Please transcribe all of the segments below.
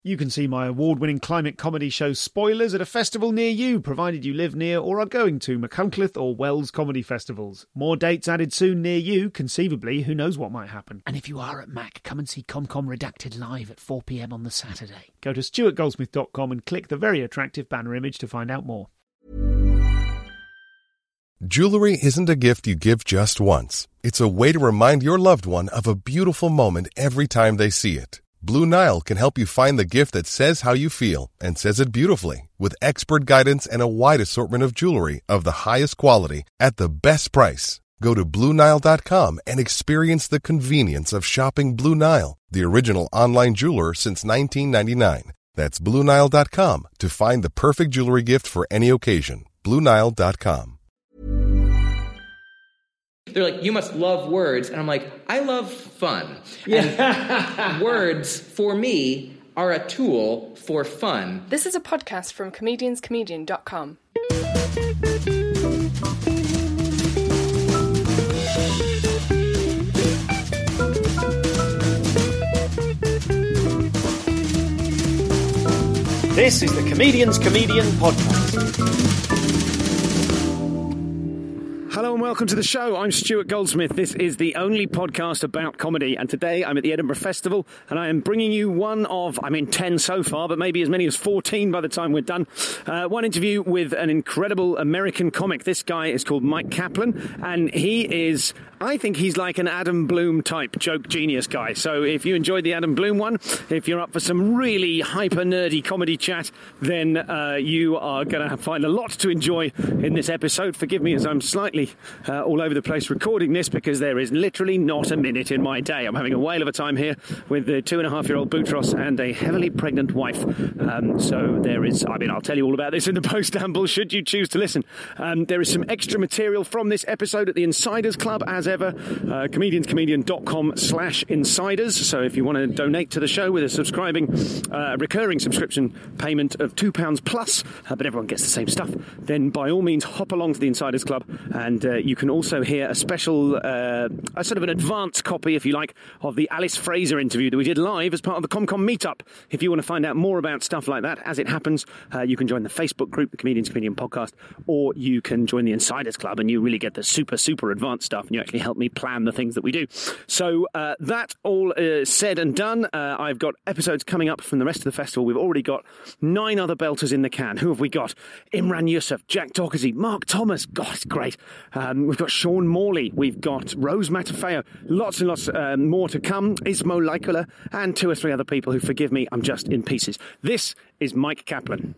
You can see my award-winning climate comedy show Spoilers at a festival near you, provided you live near or are going to Machynlleth or Wells comedy festivals. More dates added soon near you. Conceivably, who knows what might happen. And if you are at Mac, come and see ComCom Redacted live at 4 p.m. on the Saturday. Go to stuartgoldsmith.com and click the very attractive banner image to find out more. Jewelry isn't a gift you give just once. It's a way to remind your loved one of a beautiful moment every time they see it. Blue Nile can help you find the gift that says how you feel and says it beautifully, with expert guidance and a wide assortment of jewelry of the highest quality at the best price. Go to BlueNile.com and experience the convenience of shopping Blue Nile, the original online jeweler since 1999. That's BlueNile.com to find the perfect jewelry gift for any occasion. BlueNile.com. They're like, you must love words. And I'm like, I love fun. And words, for me, are a tool for fun. This is a podcast from comedianscomedian.com. This is the Comedian's Comedian podcast. Hello and welcome to the show. I'm Stuart Goldsmith. This is the only podcast about comedy, and today I'm at the Edinburgh Festival, and I am bringing you one of, 10 so far, but maybe as many as 14 by the time we're done. One interview with an incredible American comic. This guy is called Mike Kaplan, and I think he's like an Adam Bloom type joke genius guy. So if you enjoyed the Adam Bloom one, if you're up for some really hyper nerdy comedy chat, then you are going to find a lot to enjoy in this episode. Forgive me as I'm slightly all over the place recording this, because there is literally not a minute in my day. I'm having a whale of a time here with the 2.5-year-old Boutros and a heavily pregnant wife. So there is, I'll tell you all about this in the post-amble should you choose to listen. There is some extra material from this episode at the Insiders Club, as ever, comedianscomedian.com/insiders. So if you want to donate to the show with a recurring subscription payment of £2 plus, but everyone gets the same stuff, then by all means hop along to the Insiders Club, and you can also hear a special, a sort of an advance copy, if you like, of the Alice Fraser interview that we did live as part of the ComCom meetup. If you want to find out more about stuff like that as it happens, you can join the Facebook group, the Comedian's Comedian Podcast, or you can join the Insiders Club, and you really get the super, super advanced stuff, and you actually help me plan the things that we do. So that all said and done, I've got episodes coming up from the rest of the festival. We've already got 9 other belters in the can. Who have we got? Imran Yusuf, Jack Doherty, Mark Thomas. God, it's great. We've got Sean Morley. We've got Rose Matafeo. Lots and lots more to come. Ismo Laikula, and 2 or 3 other people who, forgive me, I'm just in pieces. This is Mike Kaplan.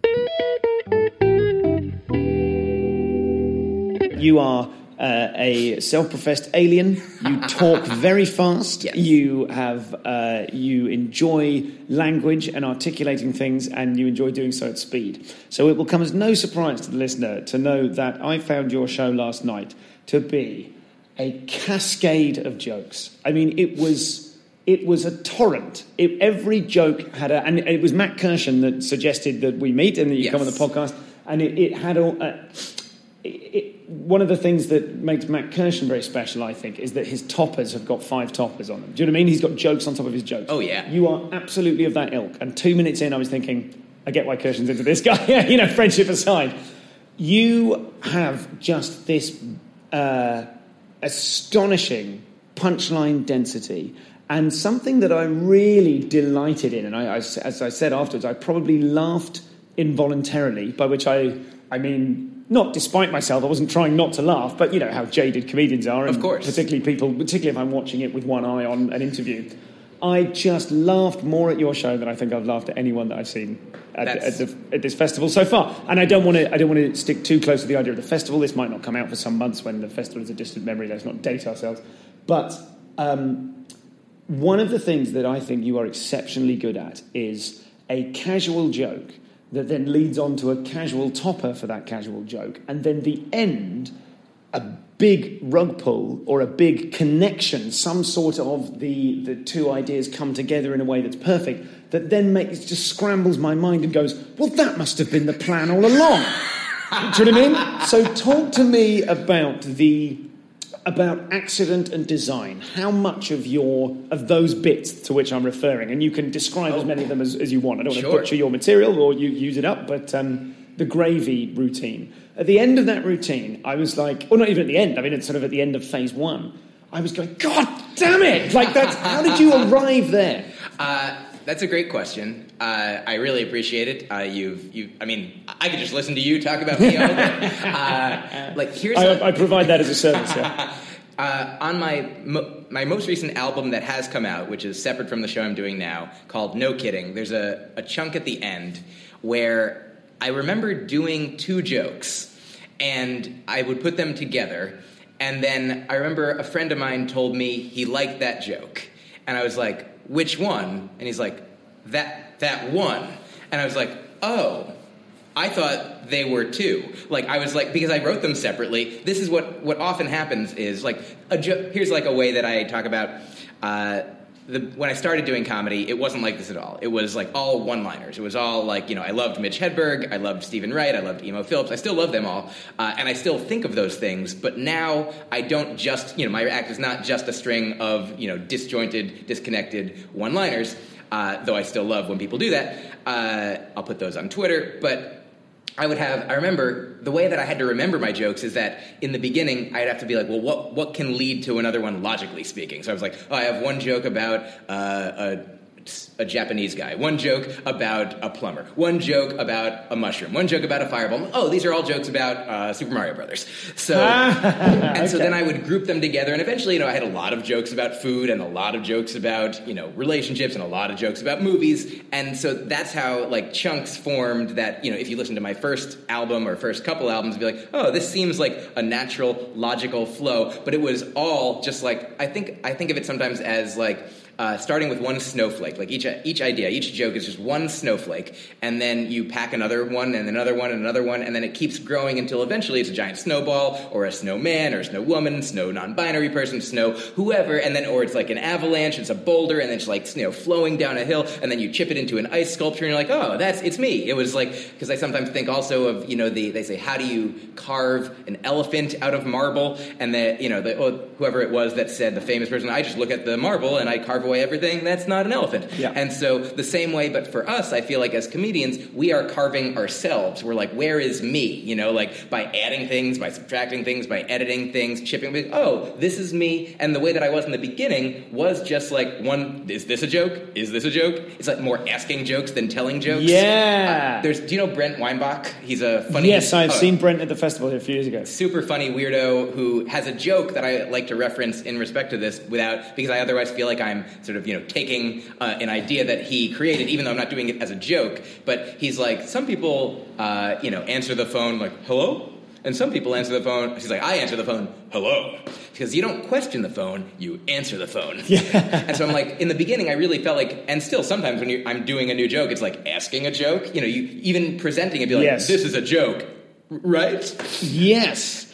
You are a self-professed alien. You talk very fast. Yes. You enjoy language and articulating things, and you enjoy doing so at speed. So it will come as no surprise to the listener to know that I found your show last night to be a cascade of jokes. I mean, it was a torrent. Every joke had and it was Matt Kirshen that suggested that we meet and that you come on the podcast, and it had all. One of the things that makes Matt Kirshen very special, I think, is that his toppers have got 5 toppers on them. Do you know what I mean? He's got jokes on top of his jokes. Oh, yeah. You are absolutely of that ilk. And 2 minutes in, I was thinking, I get why Kirshen's into this guy. Friendship aside. You have just this astonishing punchline density, and something that I really delighted in. And as I said afterwards, I probably laughed involuntarily, by which I mean... Not despite myself, I wasn't trying not to laugh, but you know how jaded comedians are. And of course. Particularly if I'm watching it with one eye on an interview. I just laughed more at your show than I think I've laughed at anyone that I've seen at this festival so far. And I don't want to stick too close to the idea of the festival. This might not come out for some months when the festival is a distant memory. Let's not date ourselves. But one of the things that I think you are exceptionally good at is a casual joke that then leads on to a casual topper for that casual joke, and then the end, a big rug pull or a big connection, some sort of the 2 ideas come together in a way that's perfect, that then just scrambles my mind and goes, well, that must have been the plan all along. Do you know what I mean? So talk to me about about accident and design. How much of those bits to which I'm referring, and you can describe as many of them as you want. I don't want to butcher your material or you use it up, but the gravy routine. At the end of that routine, I was like, or not even at the end, I mean, it's sort of at the end of phase 1, I was going, God damn it! Like, how did you arrive there? That's a great question. I really appreciate it. I mean, I could just listen to you talk about me all day. I provide that as a service. Yeah. On my most recent album that has come out, which is separate from the show I'm doing now, called No Kidding, there's a chunk at the end where I remember doing 2 jokes, and I would put them together, and then I remember a friend of mine told me he liked that joke, and I was like, which one? And he's like, that one. And I was like, oh, I thought they were 2. Like, I was like, because I wrote them separately. This is what often happens is, like, here's like a way that I talk about, when I started doing comedy, it wasn't like this at all. It was like all one-liners. It was all like, I loved Mitch Hedberg, I loved Stephen Wright, I loved Emo Phillips. I still love them all, and I still think of those things. But now I don't just, my act is not just a string of, disjointed, disconnected one-liners. Though I still love when people do that. I'll put those on Twitter, but I remember the way that I had to remember my jokes is that in the beginning I'd have to be like, well, what can lead to another one logically speaking? So I was like, I have one joke about a Japanese guy, one joke about a plumber, one joke about a mushroom, one joke about a fireball. Oh, these are all jokes about Super Mario Brothers. So, so then I would group them together, and eventually, I had a lot of jokes about food and a lot of jokes about, relationships and a lot of jokes about movies, and so that's how, chunks formed that, if you listen to my first album or first couple albums, be like, oh, this seems like a natural, logical flow, but it was all just I think of it sometimes as starting with one snowflake, each idea, each joke is just one snowflake, and then you pack another one, and another one, and another one, and then it keeps growing until eventually it's a giant snowball, or a snowman, or a snow woman, snow non-binary person, snow whoever, and then, or it's like an avalanche, it's a boulder, and then it's flowing down a hill, and then you chip it into an ice sculpture, and you're like, oh, it's me. It was because I sometimes think also of, they say, how do you carve an elephant out of marble, and whoever it was that said, the famous person, I just look at the marble, and I carve away everything, that's not an elephant. Yeah. And so the same way, but for us, I feel like as comedians, we are carving ourselves. We're like, where is me? By adding things, by subtracting things, by editing things, chipping, oh, this is me. And the way that I was in the beginning was just is this a joke? Is this a joke? It's more asking jokes than telling jokes. Yeah. Do you know Brent Weinbach? He's a funny... Yes, I've seen Brent at the festival here a few years ago. Super funny weirdo who has a joke that I like to reference in respect to this because I otherwise feel like I'm sort of, taking an idea that he created, even though I'm not doing it as a joke. But he's like, some people, answer the phone hello? And some people answer the phone, she's like, I answer the phone, hello. Because you don't question the phone, you answer the phone. Yeah. And so I'm like, in the beginning, I really felt and still sometimes when I'm doing a new joke, it's like asking a joke. You even presenting it, be like, yes. This is a joke, right? Yes.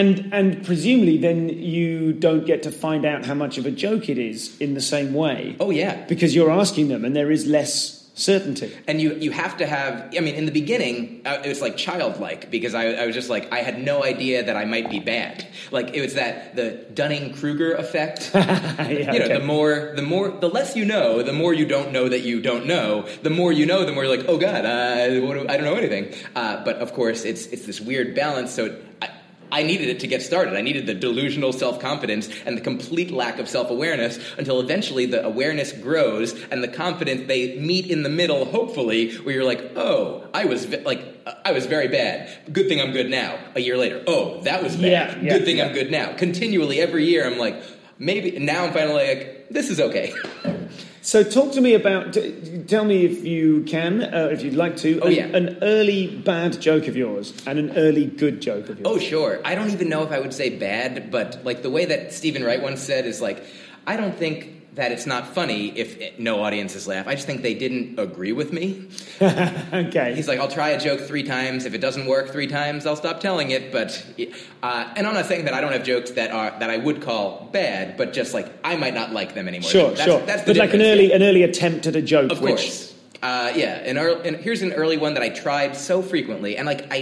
And presumably then you don't get to find out how much of a joke it is in the same way. Oh, yeah. Because you're asking them and there is less certainty. And you have to have, in the beginning, it was childlike because I was just I had no idea that I might be bad. It was the Dunning-Kruger effect. The less you know, the more you don't know that you don't know. The more you know, the more you're like, oh God, I don't know anything. But of course, it's this weird balance. So I needed it to get started. I needed the delusional self-confidence and the complete lack of self-awareness until eventually the awareness grows and the confidence, they meet in the middle, hopefully, where you're like, oh, I was very bad. Good thing I'm good now. A year later, oh, that was bad. Good thing I'm good now. Continually, every year, I'm like, maybe, now I'm finally this is okay. So talk to me about, tell me if you can, if you'd like to, an early bad joke of yours and an early good joke of yours. Oh, sure. I don't even know if I would say bad, but the way that Stephen Wright once said is I don't think that it's not funny if no audiences laugh. I just think they didn't agree with me. Okay. He's like, I'll try a joke 3 times. If it doesn't work 3 times, I'll stop telling it. But and I'm not saying that I don't have jokes that I would call bad, but just I might not like them anymore. Sure. That's the but an early attempt at a joke. Of course. And here's an early one that I tried so frequently, and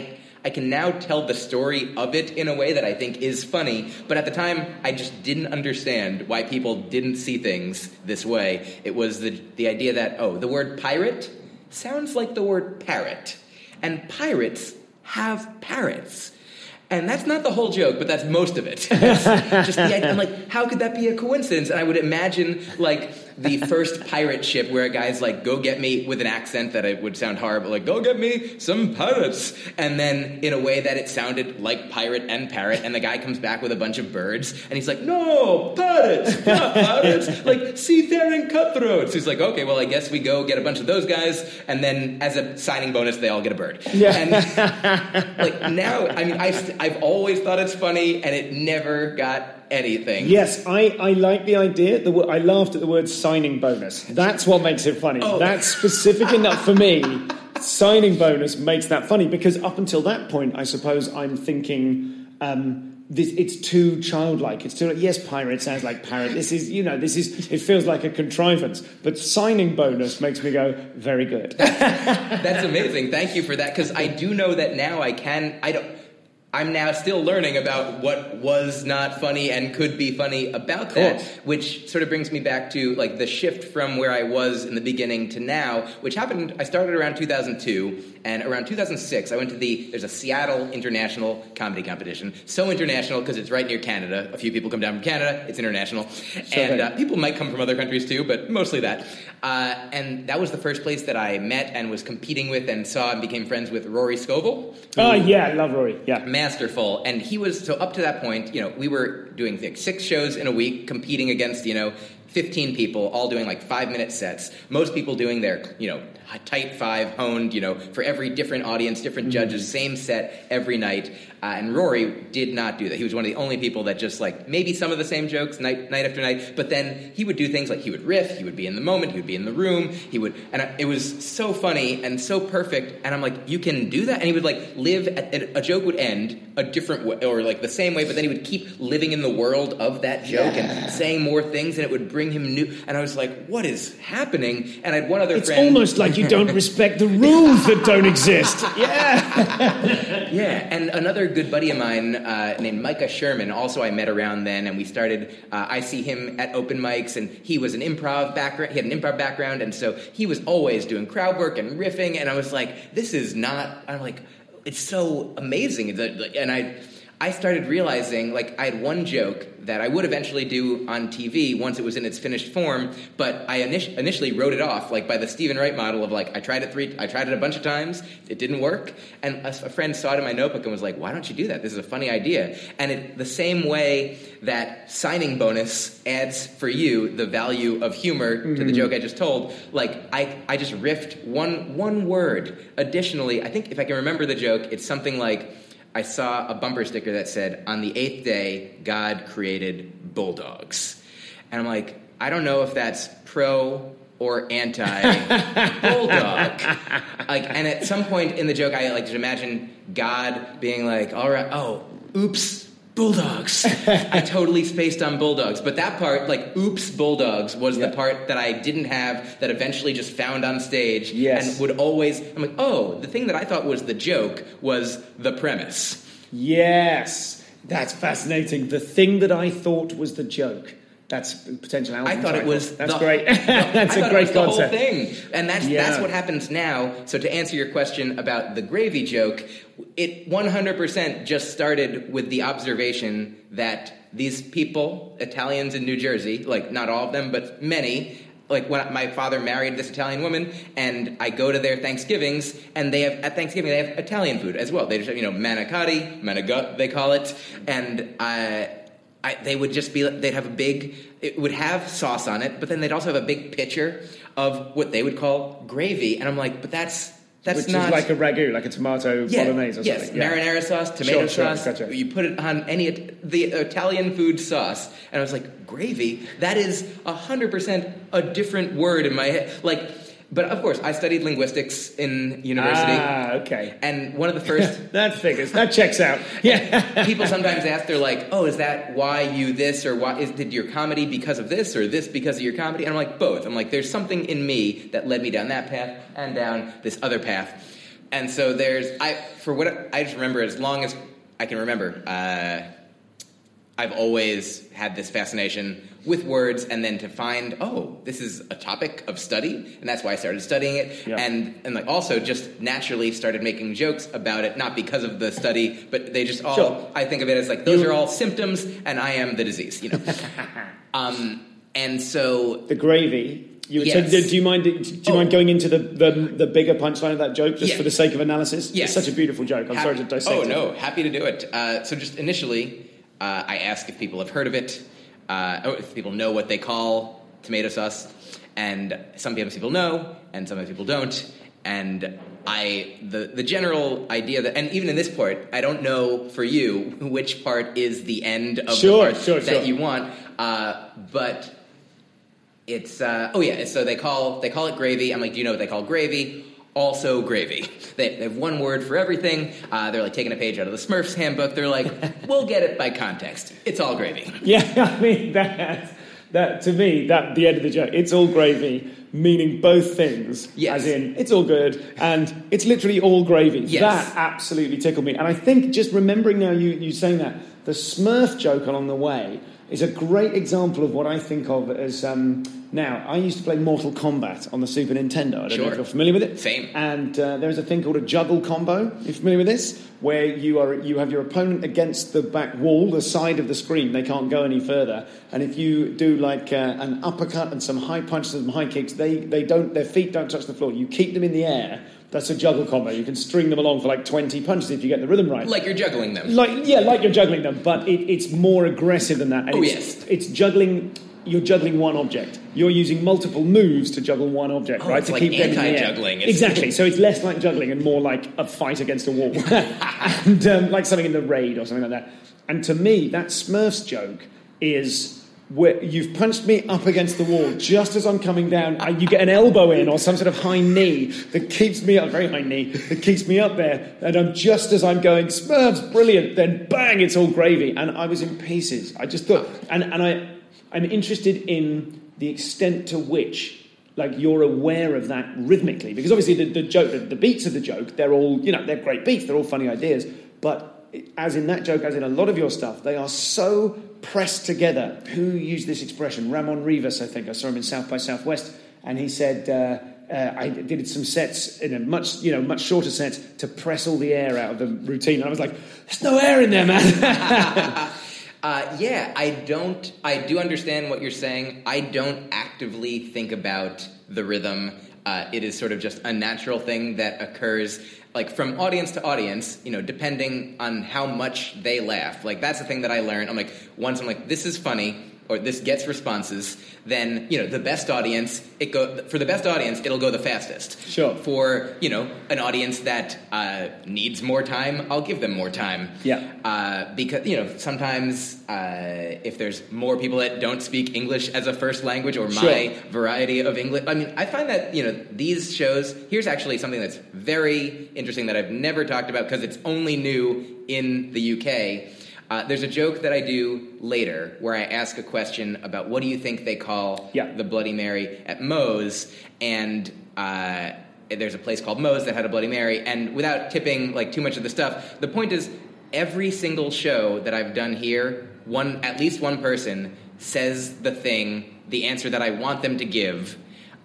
I can now tell the story of it in a way that I think is funny, but at the time, I just didn't understand why people didn't see things this way. It was the idea that, the word pirate sounds like the word parrot, and pirates have parrots. And that's not the whole joke, but that's most of it. It's just the idea. I'm like, how could that be a coincidence? And I would imagine, like, the first pirate ship where a guy's like, go get me, with an accent that it would sound horrible, like, go get me some pirates. And then in a way that it sounded like pirate and parrot, and the guy comes back with a bunch of birds, and he's like, no, pirates, not pirates, like seafaring cutthroats. He's like, okay, well, I guess we go get a bunch of those guys, and then as a signing bonus, they all get a bird. Yeah. And like now, I mean, I've always thought it's funny, and it never got anything. Yes, I like the idea. I laughed at the word signing bonus. That's what makes it funny. Oh. That's specific enough for me. Signing bonus makes that funny, because up until that point, I suppose I'm thinking it's too childlike. It's too like, yes, pirate sounds like parrot. It feels like a contrivance. But signing bonus makes me go, very good. That's amazing. Thank you for that, because I do know that now I'm now still learning about what was not funny and could be funny about that, which sort of brings me back to like the shift from where I was in the beginning to now, which happened, I started around 2002, and around 2006, I went to there's a Seattle International Comedy Competition. So international because it's right near Canada. A few people come down from Canada. It's international. And people might come from other countries too, but mostly that. And that was the first place that I met and was competing with and saw and became friends with Rory Scovel. Oh, yeah, I love Rory. Yeah. Masterful. And he was, so up to that point, we were doing 6 shows in a week, competing against, 15 people, all doing like 5-minute sets. Most people doing their, tight 5, honed, for every different audience, different judges, same set every night. And Rory did not do that. He was one of the only people that just like maybe some of the same jokes night after night, but then he would do things like he would riff, he would be in the moment, he would be in the room, and it was so funny and so perfect. And I'm like, you can do that? And he would like live, a joke would end a different way, or like the same way, but then he would keep living in the world of that joke and saying more things, and it would bring him new. And I was like, what is happening? And I had one other friend. It's almost like you don't respect the rules that don't exist. Yeah. Yeah, and another good buddy of mine named Micah Sherman, also I met around then, and we started, I see him at open mics, and he was an improv background, he had an improv background, and so he was always doing crowd work and riffing, and I was like, I'm like, it's so amazing, and I started realizing, like, I had one joke that I would eventually do on TV once it was in its finished form, but I initially wrote it off, like, by the Stephen Wright model of, like, I tried it a bunch of times, it didn't work, and a friend saw it in my notebook and was like, why don't you do that? This is a funny idea. And the same way that signing bonus adds for you the value of humor to the joke I just told, like, I just riffed one word. Additionally, I think if I can remember the joke, it's something like, I saw a bumper sticker that said, on the 8th day, God created bulldogs. And I'm like, I don't know if that's pro or anti-bulldog. And at some point in the joke, I like to imagine God being like, all right, oops, bulldogs. I totally spaced on bulldogs. But that part, like, oops, bulldogs, was the part that I didn't have, that eventually just found on stage. Yes. And would always, I'm like, the thing that I thought was the joke was the premise. Yes. That's fascinating. The thing that I thought was the joke. That's potential album I thought title. It was. That's great. That's a great concept. The whole thing, and that's what happens now. So to answer your question about the gravy joke, it 100% just started with the observation that these people, Italians in New Jersey, like not all of them, but many. Like when my father married this Italian woman, and I go to their Thanksgivings, and at Thanksgiving they have Italian food as well. They just have, manicotti, manigut, they call it, and they would just be, they'd have it would have sauce on it, but then they'd also have a big pitcher of what they would call gravy, and I'm like, but that's Which not... is like a ragu, like a tomato bolognese or something. Yes, marinara sauce, tomato sauce. Gotcha. You put it on the Italian food sauce. And I was like, gravy? That is 100% a different word in my head. But of course, I studied linguistics in university. Ah, okay. And one of the first... that figures. That checks out. Yeah. People sometimes ask, they're like, is that why you this? Or did your comedy because of this? Or this because of your comedy? And I'm like, both. I'm like, there's something in me that led me down that path and down this other path. And so I just remember, as long as I can remember, I've always had this fascination with words, and then to find, this is a topic of study, and that's why I started studying it, and like also just naturally started making jokes about it, not because of the study, but they just all, I think of it as like, those are all symptoms, and I am the disease, you know. And so... The gravy... Do you mind going into the bigger punchline of that joke, just for the sake of analysis? Yes. It's such a beautiful joke. I'm sorry to dissect it. Oh, no, happy to do it. So just initially, I ask if people have heard of it, if people know what they call tomato sauce, and sometimes people know, and sometimes people don't, and the general idea that, and even in this part, I don't know for you which part is the end of the part that you want, but... It's so they call it gravy. I'm like, do you know what they call gravy? Also gravy. They have one word for everything. They're like taking a page out of the Smurfs handbook. They're like, we'll get it by context. It's all gravy. Yeah, I mean that to me, that the end of the joke. It's all gravy, meaning both things. Yes. As in, it's all good, and it's literally all gravy. Yes. That absolutely tickled me. And I think just remembering now you saying that, the Smurf joke along the way is a great example of what I think of as... now, I used to play Mortal Kombat on the Super Nintendo. I don't know if you're familiar with it. Same. And there's a thing called a juggle combo. Are you familiar with this? Where you have your opponent against the back wall, the side of the screen. They can't go any further. And if you do like an uppercut and some high punches and some high kicks, their feet don't touch the floor. You keep them in the air. That's a juggle combo. You can string them along for like 20 punches if you get the rhythm right. Like you're juggling them. Like you're juggling them, but it's more aggressive than that. And it's juggling. You're juggling one object. You're using multiple moves to juggle one object, right? It's to like keep anti-juggling. Exactly. So it's less like juggling and more like a fight against a wall, and like something in the Raid or something like that. And to me, that Smurfs joke is where you've punched me up against the wall just as I'm coming down, you get an elbow in or some sort of high knee that keeps me up, very high knee, that keeps me up there, and I'm just as I'm going, Smurfs, brilliant, then bang, it's all gravy. And I was in pieces. I just thought, I'm interested in the extent to which, like, you're aware of that rhythmically, because obviously the joke, the beats of the joke, they're all, they're great beats, they're all funny ideas, but as in that joke, as in a lot of your stuff, they are so pressed together. Who used this expression? Ramon Rivas, I think. I saw him in South by Southwest, and he said, I did some sets in a much shorter sets to press all the air out of the routine. And I was like, there's no air in there, man. I do understand what you're saying. I don't actively think about the rhythm. It is sort of just a natural thing that occurs, like, from audience to audience, depending on how much they laugh. Like, that's the thing that I learned. Once I'm like, this is funny, or this gets responses, then, the best audience, for the best audience, it'll go the fastest. Sure. For, an audience that needs more time, I'll give them more time. Yeah. Because, sometimes if there's more people that don't speak English as a first language or my variety of English, I find that, these shows, here's actually something that's very interesting that I've never talked about because it's only new in the UK. There's a joke that I do later where I ask a question about what do you think they call the Bloody Mary at Moe's, and there's a place called Moe's that had a Bloody Mary, and without tipping like too much of the stuff, the point is every single show that I've done here, at least one person says the answer that I want them to give,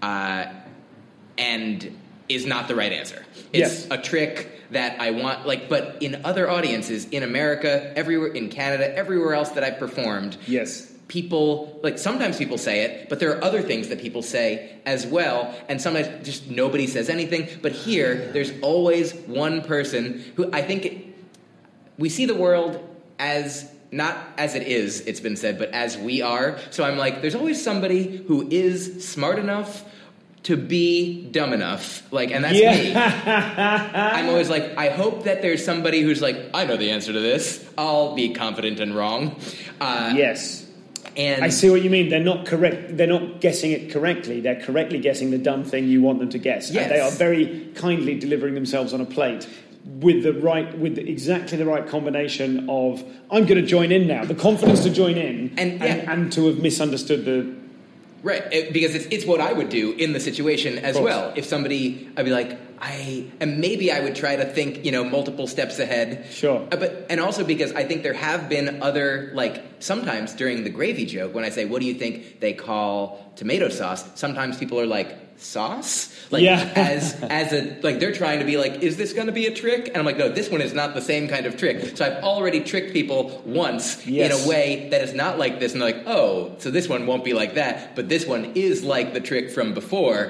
and is not the right answer. It's a trick that I want, but in other audiences, in America, everywhere, in Canada, everywhere else that I've performed, people, sometimes people say it, but there are other things that people say as well, and sometimes just nobody says anything, but here, there's always one person who, I think, we see the world as, not as it is, it's been said, but as we are, so I'm like, there's always somebody who is smart enough to be dumb enough, and that's me. I'm always like, I hope that there's somebody who's like, I know the answer to this. I'll be confident and wrong. Yes. And I see what you mean. They're not correct. They're not guessing it correctly. They're correctly guessing the dumb thing you want them to guess. Yes. And they are very kindly delivering themselves on a plate with exactly the right combination of, I'm going to join in now, the confidence to join in, and to have misunderstood the... Right, because it's what I would do in the situation as well. If somebody, I'd be like, and maybe I would try to think, multiple steps ahead. Sure. And also because I think there have been other, sometimes during the gravy joke, when I say, what do you think they call tomato sauce? Sometimes people are like, sauce? They're trying to be like, is this going to be a trick? And I'm like, no, this one is not the same kind of trick. So I've already tricked people once in a way that is not like this. And they're like, oh, so this one won't be like that. But this one is like the trick from before.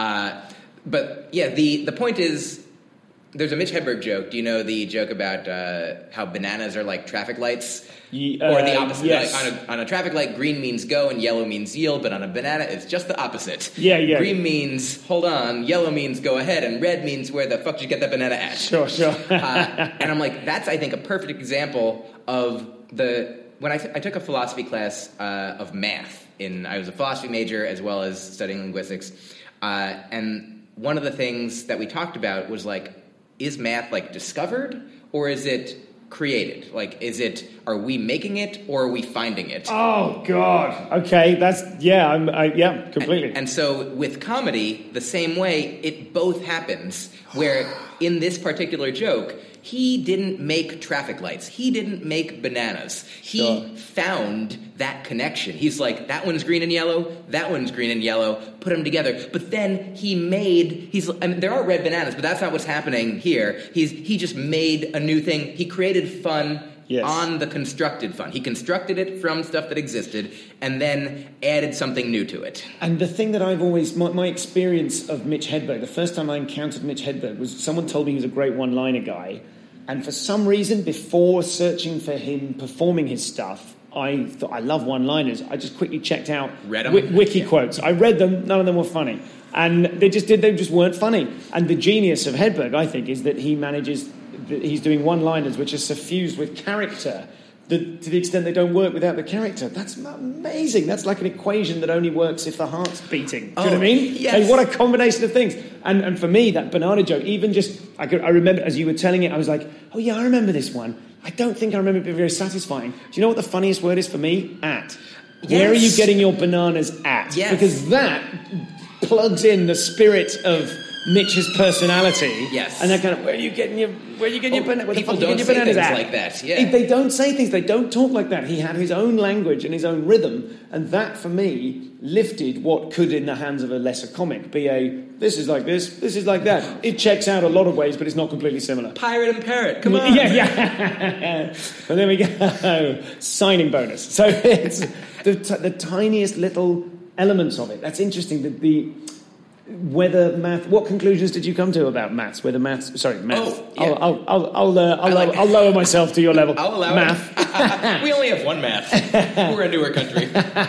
The point is, there's a Mitch Hedberg joke. Do you know the joke about how bananas are like traffic lights? Or the opposite. Yes. Like on a traffic light, green means go and yellow means yield, but on a banana, it's just the opposite. Yeah. Green means hold on, yellow means go ahead, and red means where the fuck did you get that banana at? Sure. And I'm like, that's, I think, a perfect example of when I took a philosophy class of math. I was a philosophy major as well as studying linguistics. And one of the things that we talked about was is math discovered or is it created? Are we making it or are we finding it? Oh God. Okay, completely. And so with comedy, the same way, it both happens. Where in this particular joke, he didn't make traffic lights. He didn't make bananas. He found that connection. He's like, that one's green and yellow, that one's green and yellow, put them together. But then there are red bananas, but that's not what's happening here. He just made a new thing. He created fun on the constructed fun. He constructed it from stuff that existed and then added something new to it. And the thing that I've always, my experience of Mitch Hedberg, the first time I encountered Mitch Hedberg was someone told me he was a great one-liner guy. And for some reason, before searching for him performing his stuff, I thought, I love one-liners. I just quickly checked out wiki quotes. I read them. None of them were funny. And they just weren't funny. And the genius of Hedberg, I think, is that he's doing one-liners which are suffused with character to the extent they don't work without the character. That's amazing. That's like an equation that only works if the heart's beating. Do you know what I mean? Yes. Like, what a combination of things. And for me, that banana joke, even just, I remember as you were telling it, I was like, oh yeah, I remember this one. I don't think I remember it being very satisfying. Do you know what the funniest word is for me? At. Yes. Where are you getting your bananas at? Yes. Because that plugs in the spirit of Mitch's personality. Yes. And that kind of, where are you getting your bananas? People don't say things like that. Yeah. They don't say things. They don't talk like that. He had his own language and his own rhythm. And that, for me, lifted what could, in the hands of a lesser comic, be this is like this is like that. It checks out a lot of ways, but it's not completely similar. Pirate and parrot, come on. Yeah. But there we go. Signing bonus. So it's the tiniest little elements of it. That's interesting. Whether math. What conclusions did you come to about maths? Math. Oh, yeah. I'll lower myself to your level. I'll allow math. It. We only have one math. We're a newer country.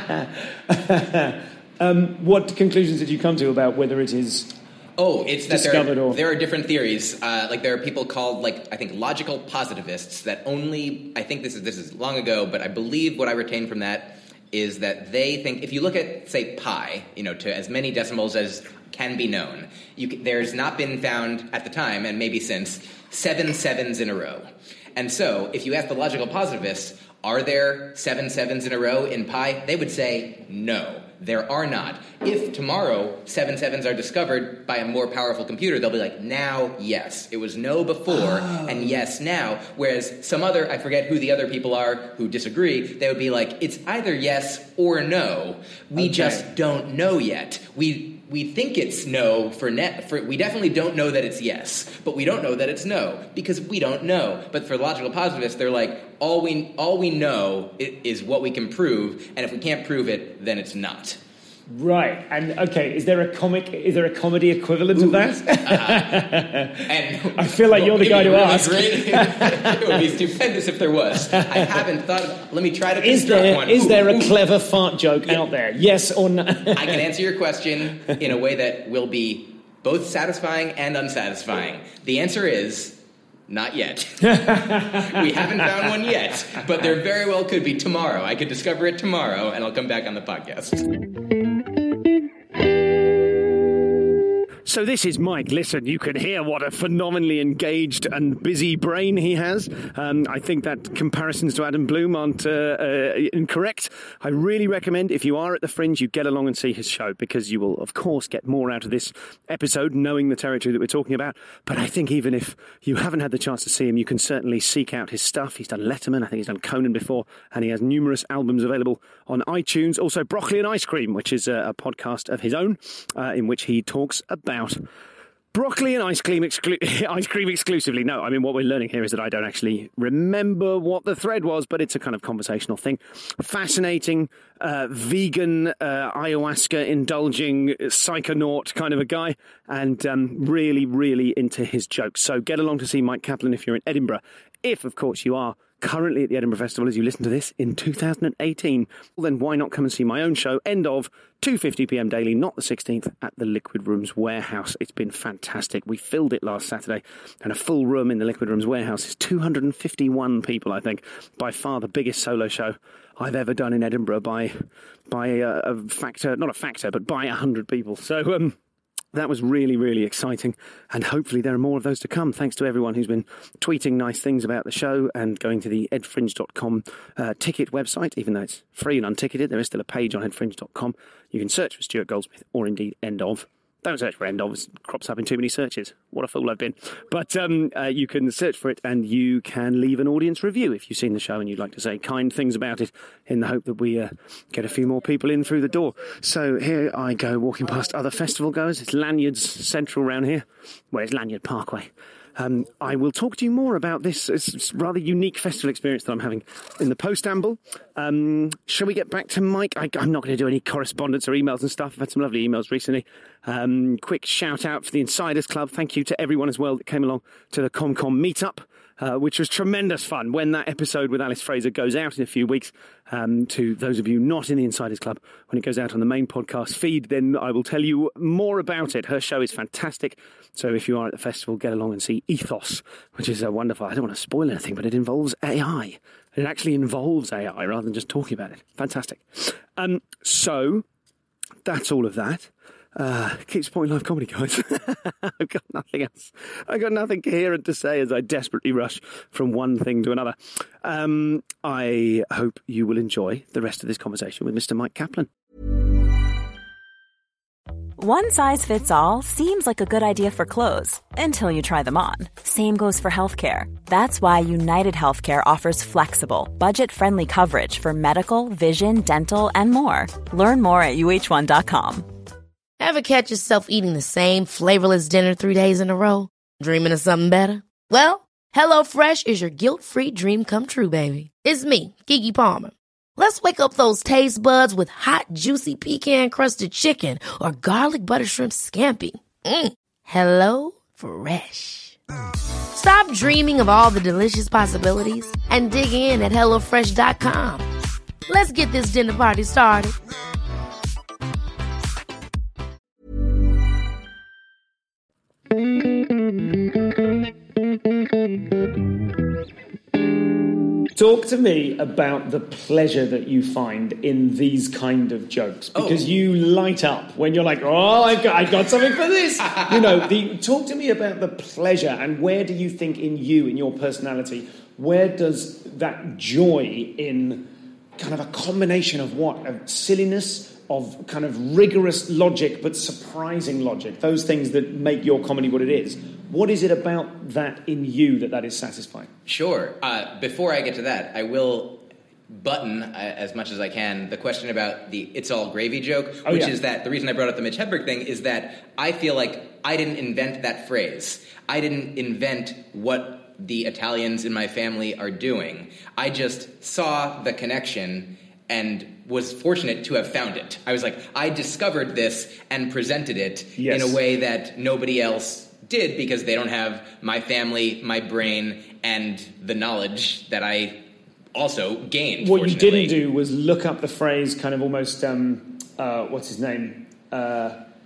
What conclusions did you come to about whether it is? It's that discovered there are different theories. There are people called, I think, logical positivists that only. I think this is long ago, but I believe what I retain from that is that they think if you look at, say, pi, to as many decimals as can be known, there's not been found at the time, and maybe since, 7 sevens in a row. And so, if you ask the logical positivists, are there 7 sevens in a row in pi? They would say, no, there are not. If tomorrow 7 sevens are discovered by a more powerful computer, they'll be like, now, yes. It was no before, and yes now. Whereas some other, I forget who the other people are who disagree, they would be like, it's either yes or no. We just don't know yet. We think it's no we definitely don't know that it's yes, but we don't know that it's no because we don't know. But for logical positivists, they're like, all we know is what we can prove, and if we can't prove it, then it's not. Right. And okay, is there a comedy equivalent of that? And I feel like you're the guy to ask. It would be stupendous if there was. I haven't thought of, let me try to construct one. Is there a clever fart joke out there? Yes or no? I can answer your question in a way that will be both satisfying and unsatisfying. The answer is not yet. We haven't found one yet, but there very well could be tomorrow. I could discover it tomorrow, and I'll come back on the podcast. So this is Mike. Listen, you can hear what a phenomenally engaged and busy brain he has. I think that comparisons to Adam Bloom aren't incorrect. I really recommend, if you are at the Fringe, you get along and see his show, because you will, of course, get more out of this episode, knowing the territory that we're talking about. But I think even if you haven't had the chance to see him, you can certainly seek out his stuff. He's done Letterman, I think he's done Conan before, and he has numerous albums available on iTunes. Also, Broccoli and Ice Cream, which is a podcast of his own, in which he talks about broccoli and ice cream exclusively. No, I mean, what we're learning here is that I don't actually remember what the thread was, but it's a kind of conversational thing. Fascinating, vegan, ayahuasca-indulging, psychonaut kind of a guy, and really, really into his jokes. So get along to see Mike Kaplan if you're in Edinburgh. If, of course, you are currently at the Edinburgh Festival as you listen to this in 2018, well, then why not come and see my own show, end of 2:50pm daily, not the 16th, at the Liquid Rooms Warehouse. It's been fantastic. We filled it last Saturday, and a full room in the Liquid Rooms Warehouse is 251 people, I think. By far the biggest solo show I've ever done in Edinburgh by a factor, not a factor, but by 100 people. So, that was really, really exciting, and hopefully there are more of those to come. Thanks to everyone who's been tweeting nice things about the show and going to the edfringe.com ticket website. Even though it's free and unticketed, there is still a page on edfringe.com. You can search for Stuart Goldsmith, or indeed End Of. Don't search for End Of, it crops up in too many searches. What a fool I've been. But you can search for it, and you can leave an audience review if you've seen the show and you'd like to say kind things about it, in the hope that we get a few more people in through the door. So here I go, walking past other festival goers. It's Lanyards Central round here. Well, it's Lanyard Parkway. I will talk to you more about this rather unique festival experience that I'm having in the post-amble. Shall we get back to Mike? I'm not going to do any correspondence or emails and stuff. I've had some lovely emails recently. Quick shout-out for the Insiders Club. Thank you to everyone as well that came along to the ComCom meetup, which was tremendous fun. When that episode with Alice Fraser goes out in a few weeks, to those of you not in the Insiders Club, when it goes out on the main podcast feed, then I will tell you more about it. Her show is fantastic. So if you are at the festival, get along and see Ethos, which is wonderful. I don't want to spoil anything, but it involves AI. It actually involves AI rather than just talking about it. Fantastic. So that's all of that. Keep supporting live comedy, guys. I've got nothing else. I've got nothing coherent to say as I desperately rush from one thing to another. I hope you will enjoy the rest of this conversation with Mr. Mike Kaplan. One size fits all seems like a good idea for clothes until you try them on. Same goes for healthcare. That's why United Healthcare offers flexible, budget-friendly coverage for medical, vision, dental, and more. Learn more at uh1.com. Ever catch yourself eating the same flavorless dinner 3 days in a row? Dreaming of something better? Well, HelloFresh is your guilt-free dream come true, baby. It's me, Keke Palmer. Let's wake up those taste buds with hot, juicy pecan-crusted chicken or garlic butter shrimp scampi. Hello Fresh. Stop dreaming of all the delicious possibilities and dig in at HelloFresh.com. Let's get this dinner party started. Talk to me about the pleasure that you find in these kind of jokes, because you light up when you're like, oh, I got something for this. Talk to me about the pleasure, and where do you think in you, in your personality, where does that joy in kind of a combination of what? Of silliness, of kind of rigorous logic, but surprising logic, those things that make your comedy what it is. What is it about that in you that is satisfying? Sure. Before I get to that, I will button, as much as I can, the question about the "it's all gravy" joke, is that the reason I brought up the Mitch Hedberg thing is that I feel like I didn't invent that phrase. I didn't invent what the Italians in my family are doing. I just saw the connection and was fortunate to have found it. I was like, I discovered this and presented it in a way that nobody else did, because they don't have my family, my brain, and the knowledge that I also gained. What you didn't do was look up the phrase kind of almost, what's his name?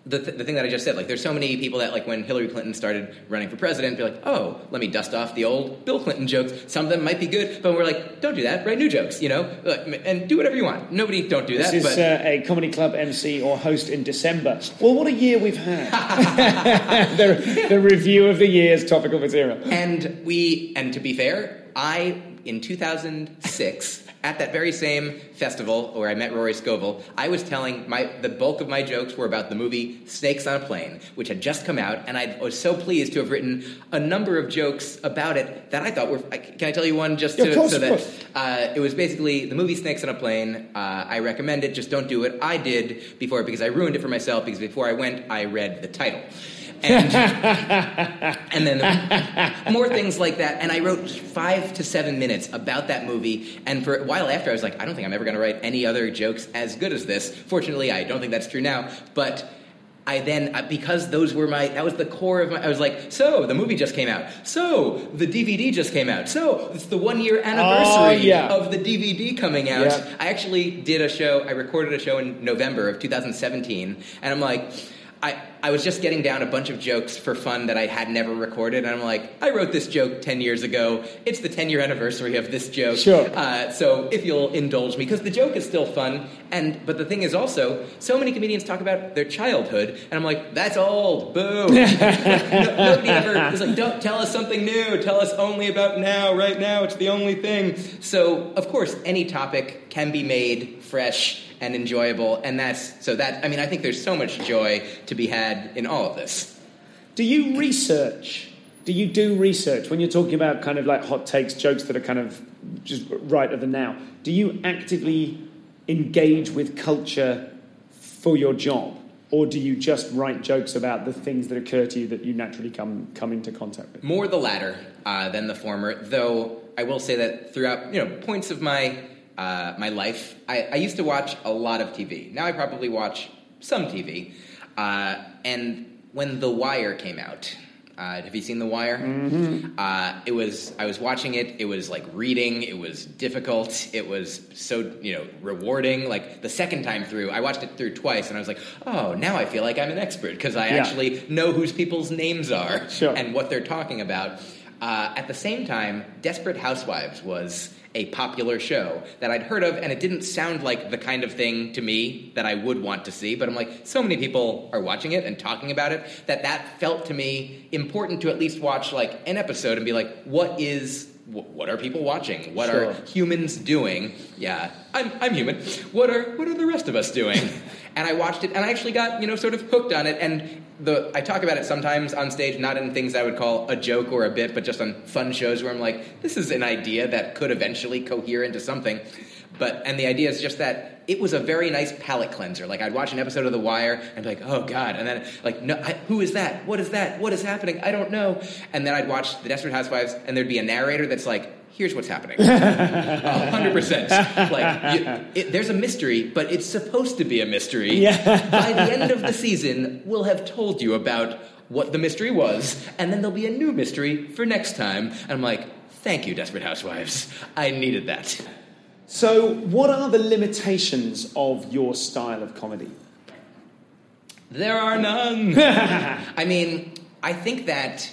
the thing that I just said, like, there's so many people that, like, when Hillary Clinton started running for president, be like, oh, let me dust off the old Bill Clinton jokes. Some of them might be good, but we're like, don't do that. Write new jokes, and do whatever you want. Nobody don't do that. This is a comedy club MC or host in December. Well, what a year we've had. the review of the year's topical material. And to be fair, in 2006, at that very same festival where I met Rory Scovel, I was telling the bulk of my jokes were about the movie Snakes on a Plane, which had just come out, and I was so pleased to have written a number of jokes about it that I thought were... Can I tell you one just of course. It was basically the movie Snakes on a Plane. I recommend it, just don't do it. I did before, because I ruined it for myself, because before I went, I read the title. And then more things like that. And I wrote 5 to 7 minutes about that movie. And for a while after, I was like, I don't think I'm ever going to write any other jokes as good as this. Fortunately, I don't think that's true now. But I then, because that was the core of I was like, so the movie just came out. So the DVD just came out. So it's the 1-year anniversary of the DVD coming out. Yeah. I actually I recorded a show in November of 2017. And I'm like... I was just getting down a bunch of jokes for fun that I had never recorded, and I'm like, I wrote this joke 10 years ago. It's the 10-year anniversary of this joke. Sure. So if you'll indulge me, because the joke is still fun, but the thing is also, so many comedians talk about their childhood, and I'm like, that's old, boo. Nobody ever was like, don't tell us something new. Tell us only about now, right now. It's the only thing. So, of course, any topic can be made fresh and enjoyable, and I think there's so much joy to be had in all of this. Do you research? Do you do research when you're talking about kind of like hot takes, jokes that are kind of just right of the now? Do you actively engage with culture for your job, or do you just write jokes about the things that occur to you that you naturally come into contact with? More the latter than the former, though I will say that throughout points of my life, I used to watch a lot of TV. Now I probably watch some TV. And when The Wire came out, have you seen The Wire? Mm-hmm. I was watching it. It was like reading. It was difficult. It was so, rewarding. Like the second time through, I watched it through twice, and I was like, oh, now I feel like I'm an expert because I actually know whose people's names are and what they're talking about. At the same time, Desperate Housewives was a popular show that I'd heard of, and it didn't sound like the kind of thing to me that I would want to see, but I'm like, so many people are watching it and talking about it that felt to me important to at least watch like an episode and be like, what are people watching? What are humans doing? Yeah, I'm human. What are the rest of us doing? And I watched it, and I actually got, sort of hooked on it, and I talk about it sometimes on stage, not in things I would call a joke or a bit, but just on fun shows where I'm like, this is an idea that could eventually cohere into something. And the idea is just that it was a very nice palate cleanser. Like, I'd watch an episode of The Wire and be like, oh, God. And then, like, no, who is that? What is that? What is happening? I don't know. And then I'd watch The Desperate Housewives, and there'd be a narrator that's like, here's what's happening. 100%. Like, there's a mystery, but it's supposed to be a mystery. Yeah. By the end of the season, we'll have told you about what the mystery was, and then there'll be a new mystery for next time. And I'm like, thank you, Desperate Housewives. I needed that. So, what are the limitations of your style of comedy? There are none. I mean, I think that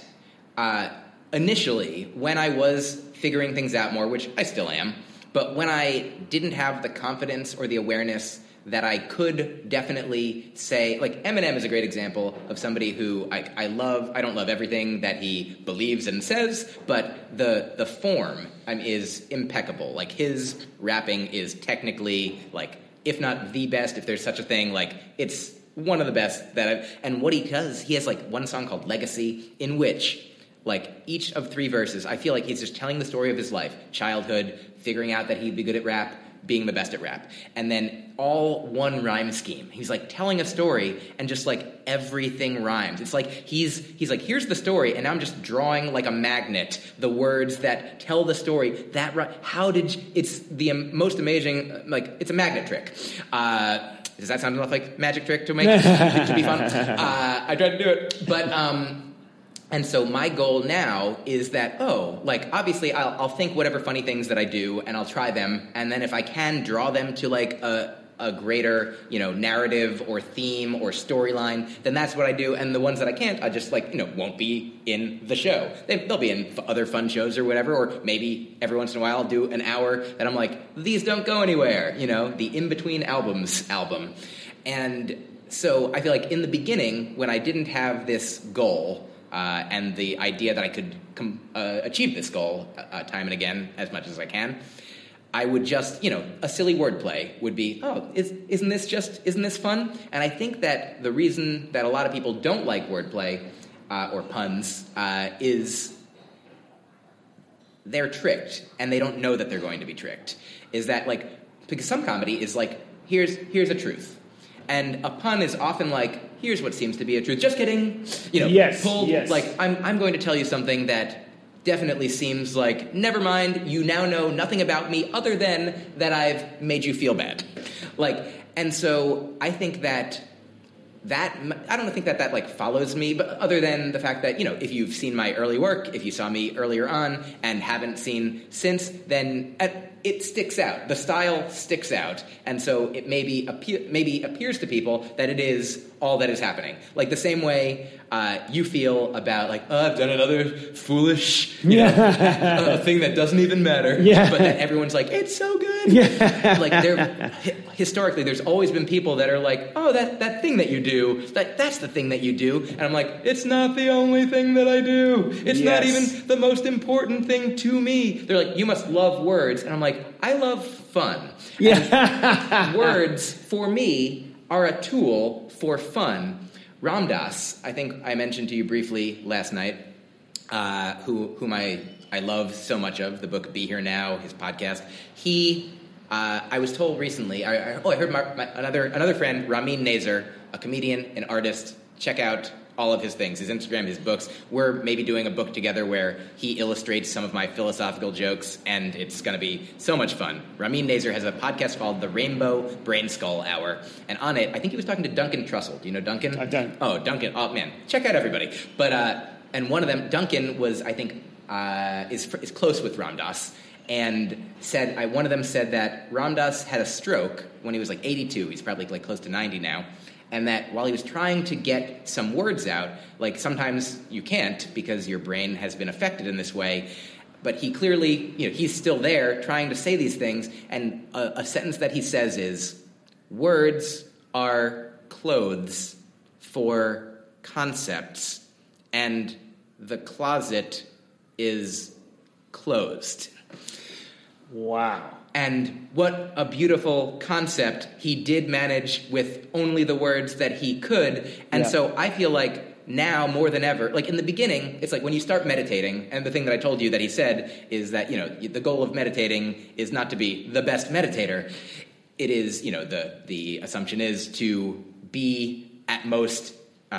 initially, when I was figuring things out more, which I still am, but when I didn't have the confidence or the awareness that I could definitely say, like, Eminem is a great example of somebody who I love. I don't love everything that he believes and says, but the form is impeccable. Like, his rapping is technically, like, if not the best, if there's such a thing, like, it's one of the best and what he does, he has, like, one song called Legacy, in which, like, each of 3 verses, I feel like he's just telling the story of his life, childhood, figuring out that he'd be good at rap, being the best at rap, and then all one rhyme scheme. He's like telling a story, and just like everything rhymes. It's like he's like, here's the story, and now I'm just drawing like a magnet the words that tell the story. It's the most amazing, like, it's a magnet trick. Does that sound enough like magic trick to make to be fun? I tried to do it, but and so my goal now is that, obviously I'll think whatever funny things that I do, and I'll try them, and then if I can draw them to, like, a a greater, narrative or theme or storyline, then that's what I do. And the ones that I can't, I just won't be in the show. They'll be in other fun shows or whatever, or maybe every once in a while I'll do an hour that I'm like, these don't go anywhere, the In-Between Albums album. And so I feel like in the beginning, when I didn't have this goal and the idea that I could achieve this goal time and again as much as I can, I would just, a silly wordplay would be, oh, isn't this fun? And I think that the reason that a lot of people don't like wordplay or puns is they're tricked, and they don't know that they're going to be tricked. Is that, because some comedy is like, here's a truth. And a pun is often like, here's what seems to be a truth. Just kidding. Yes. I'm going to tell you something that definitely seems like, never mind, you now know nothing about me other than that I've made you feel bad. And so I think that I don't think that follows me, but other than the fact that, if you've seen my early work, if you saw me earlier on and haven't seen since, then it sticks out. The style sticks out. And so it maybe appears to people that it is all that is happening. Like the same way you feel about, I've done another foolish a thing that doesn't even matter. Yeah. But then everyone's like, it's so good. Yeah. Historically, there's always been people that are like, oh, that thing that you do, that's the thing that you do. And I'm like, it's not the only thing that I do. It's not even the most important thing to me. They're like, you must love words. And I'm like, I love fun. Yeah. Words, for me, are a tool for fun. Ram Dass, I think I mentioned to you briefly last night, whom I love so much of, the book Be Here Now, his podcast. I was told recently, I heard another friend, Ramin Nazer, a comedian, an artist, check out all of his things, his Instagram, his books. We're maybe doing a book together where he illustrates some of my philosophical jokes, and it's going to be so much fun. Ramin Nazer has a podcast called The Rainbow Brain Skull Hour, and on it, I think he was talking to Duncan Trussell. Do you know Duncan? I don't. Oh, Duncan. Oh, man. Check out everybody. But, and one of them, Duncan was, I think, is close with Ram Dass, and one of them said that Ram Dass had a stroke when he was 82. He's probably close to 90 now. And that while he was trying to get some words out, sometimes you can't because your brain has been affected in this way, but he clearly, he's still there trying to say these things, and a sentence that he says is, words are clothes for concepts, and the closet is closed. Wow. And what a beautiful concept he did manage with only the words that he could. And so I feel like now more than ever, in the beginning, it's when you start meditating, and the thing that I told you that he said is that, the goal of meditating is not to be the best meditator. It is, the assumption is to be at most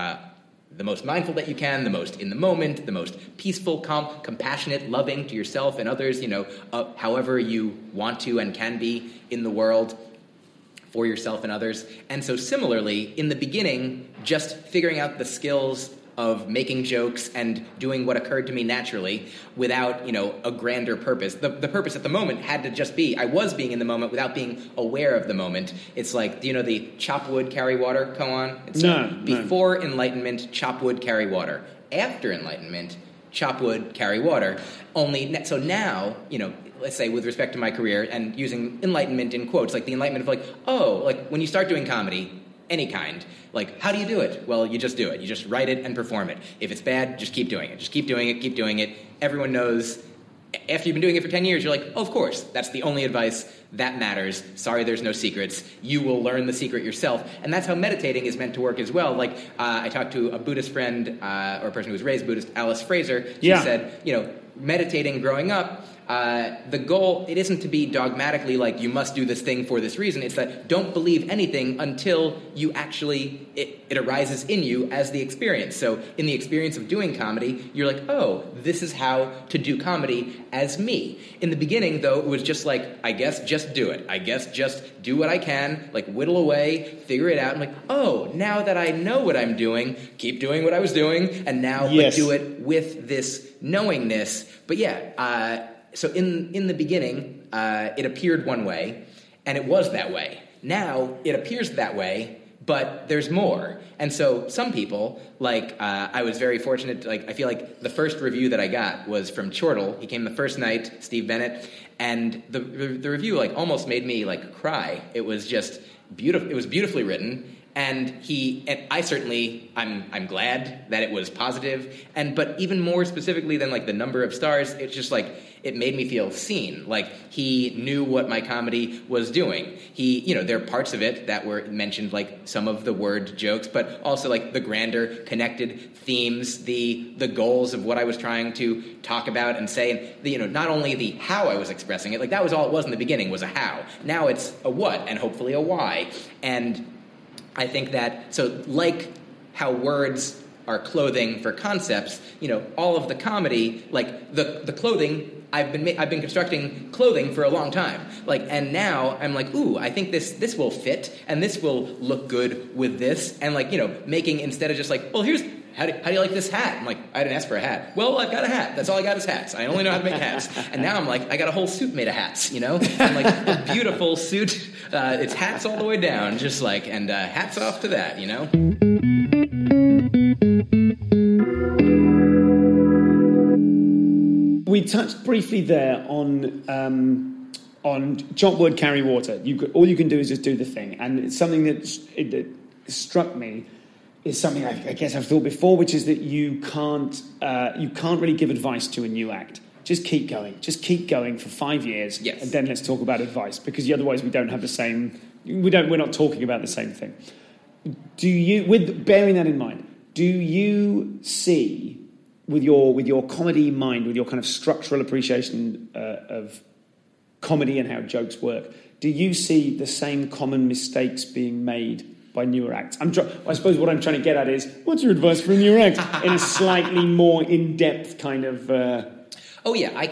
the most mindful that you can, the most in the moment, the most peaceful, calm, compassionate, loving to yourself and others, however you want to and can be in the world for yourself and others. And so similarly, in the beginning, just figuring out the skills of making jokes and doing what occurred to me naturally without, a grander purpose. The purpose at the moment had to just be, I was being in the moment without being aware of the moment. It's do you know the chop wood, carry water koan? It's before Enlightenment, chop wood, carry water. After Enlightenment, chop wood, carry water. So now, let's say with respect to my career and using Enlightenment in quotes, the Enlightenment of when you start doing comedy, any kind. How do you do it? Well, you just do it. You just write it and perform it. If it's bad, just keep doing it. Just keep doing it, keep doing it. Everyone knows. After you've been doing it for 10 years, you're like, oh, of course, that's the only advice. That matters. Sorry, there's no secrets. You will learn the secret yourself. And that's how meditating is meant to work as well. I talked to a Buddhist friend, or a person who was raised Buddhist, Alice Fraser. She said, meditating growing up, the goal, it isn't to be dogmatically you must do this thing for this reason. It's that don't believe anything until you actually, it arises in you as the experience. So in the experience of doing comedy, you're like, oh, this is how to do comedy as me. In the beginning, though, it was just I guess just do it. I guess just do what I can, whittle away, figure it out. I'm oh, now that I know what I'm doing, keep doing what I was doing, and now do it with this knowingness. But so in the beginning, it appeared one way, And it was that way. Now it appears that way, but there's more. And so some people, I was very fortunate, I feel like the first review that I got was from Chortle. He came the first night, Steve Bennett, and the review, almost made me, cry. It was just beautiful. It was beautifully written, and I'm glad that it was positive, but even more specifically than, the number of stars, it's just, it made me feel seen. He knew what my comedy was doing. There are parts of it that were mentioned, some of the word jokes, but also, the grander connected themes, the goals of what I was trying to talk about and say, and, not only the how I was expressing it, that was all it was in the beginning, was a how. Now it's a what, and hopefully a why. And I think that, so how words are clothing for concepts, all of the comedy, the clothing, I've been constructing clothing for a long time, and now I'm ooh, I think this will fit, and this will look good with this, and making, instead of just well, here's, how do you like this hat? I'm I didn't ask for a hat. Well, I've got a hat. That's all I got is hats. I only know how to make hats. And now I'm I got a whole suit made of hats, I'm a beautiful suit. It's hats all the way down, just and hats off to that, We touched briefly there on chop wood, carry water. All you can do is just do the thing, and it's something that struck me is something I guess I've thought before, which is that you can't really give advice to a new act. Just keep going. Just keep going for 5 years, yes. And then let's talk about advice, because otherwise we don't have the same. We're not talking about the same thing. With bearing that in mind, do you see, with your comedy mind, with your kind of structural appreciation of comedy and how jokes work, do you see the same common mistakes being made by newer acts? I suppose what I'm trying to get at is, what's your advice for a newer act in a slightly more in-depth kind of... Oh yeah, I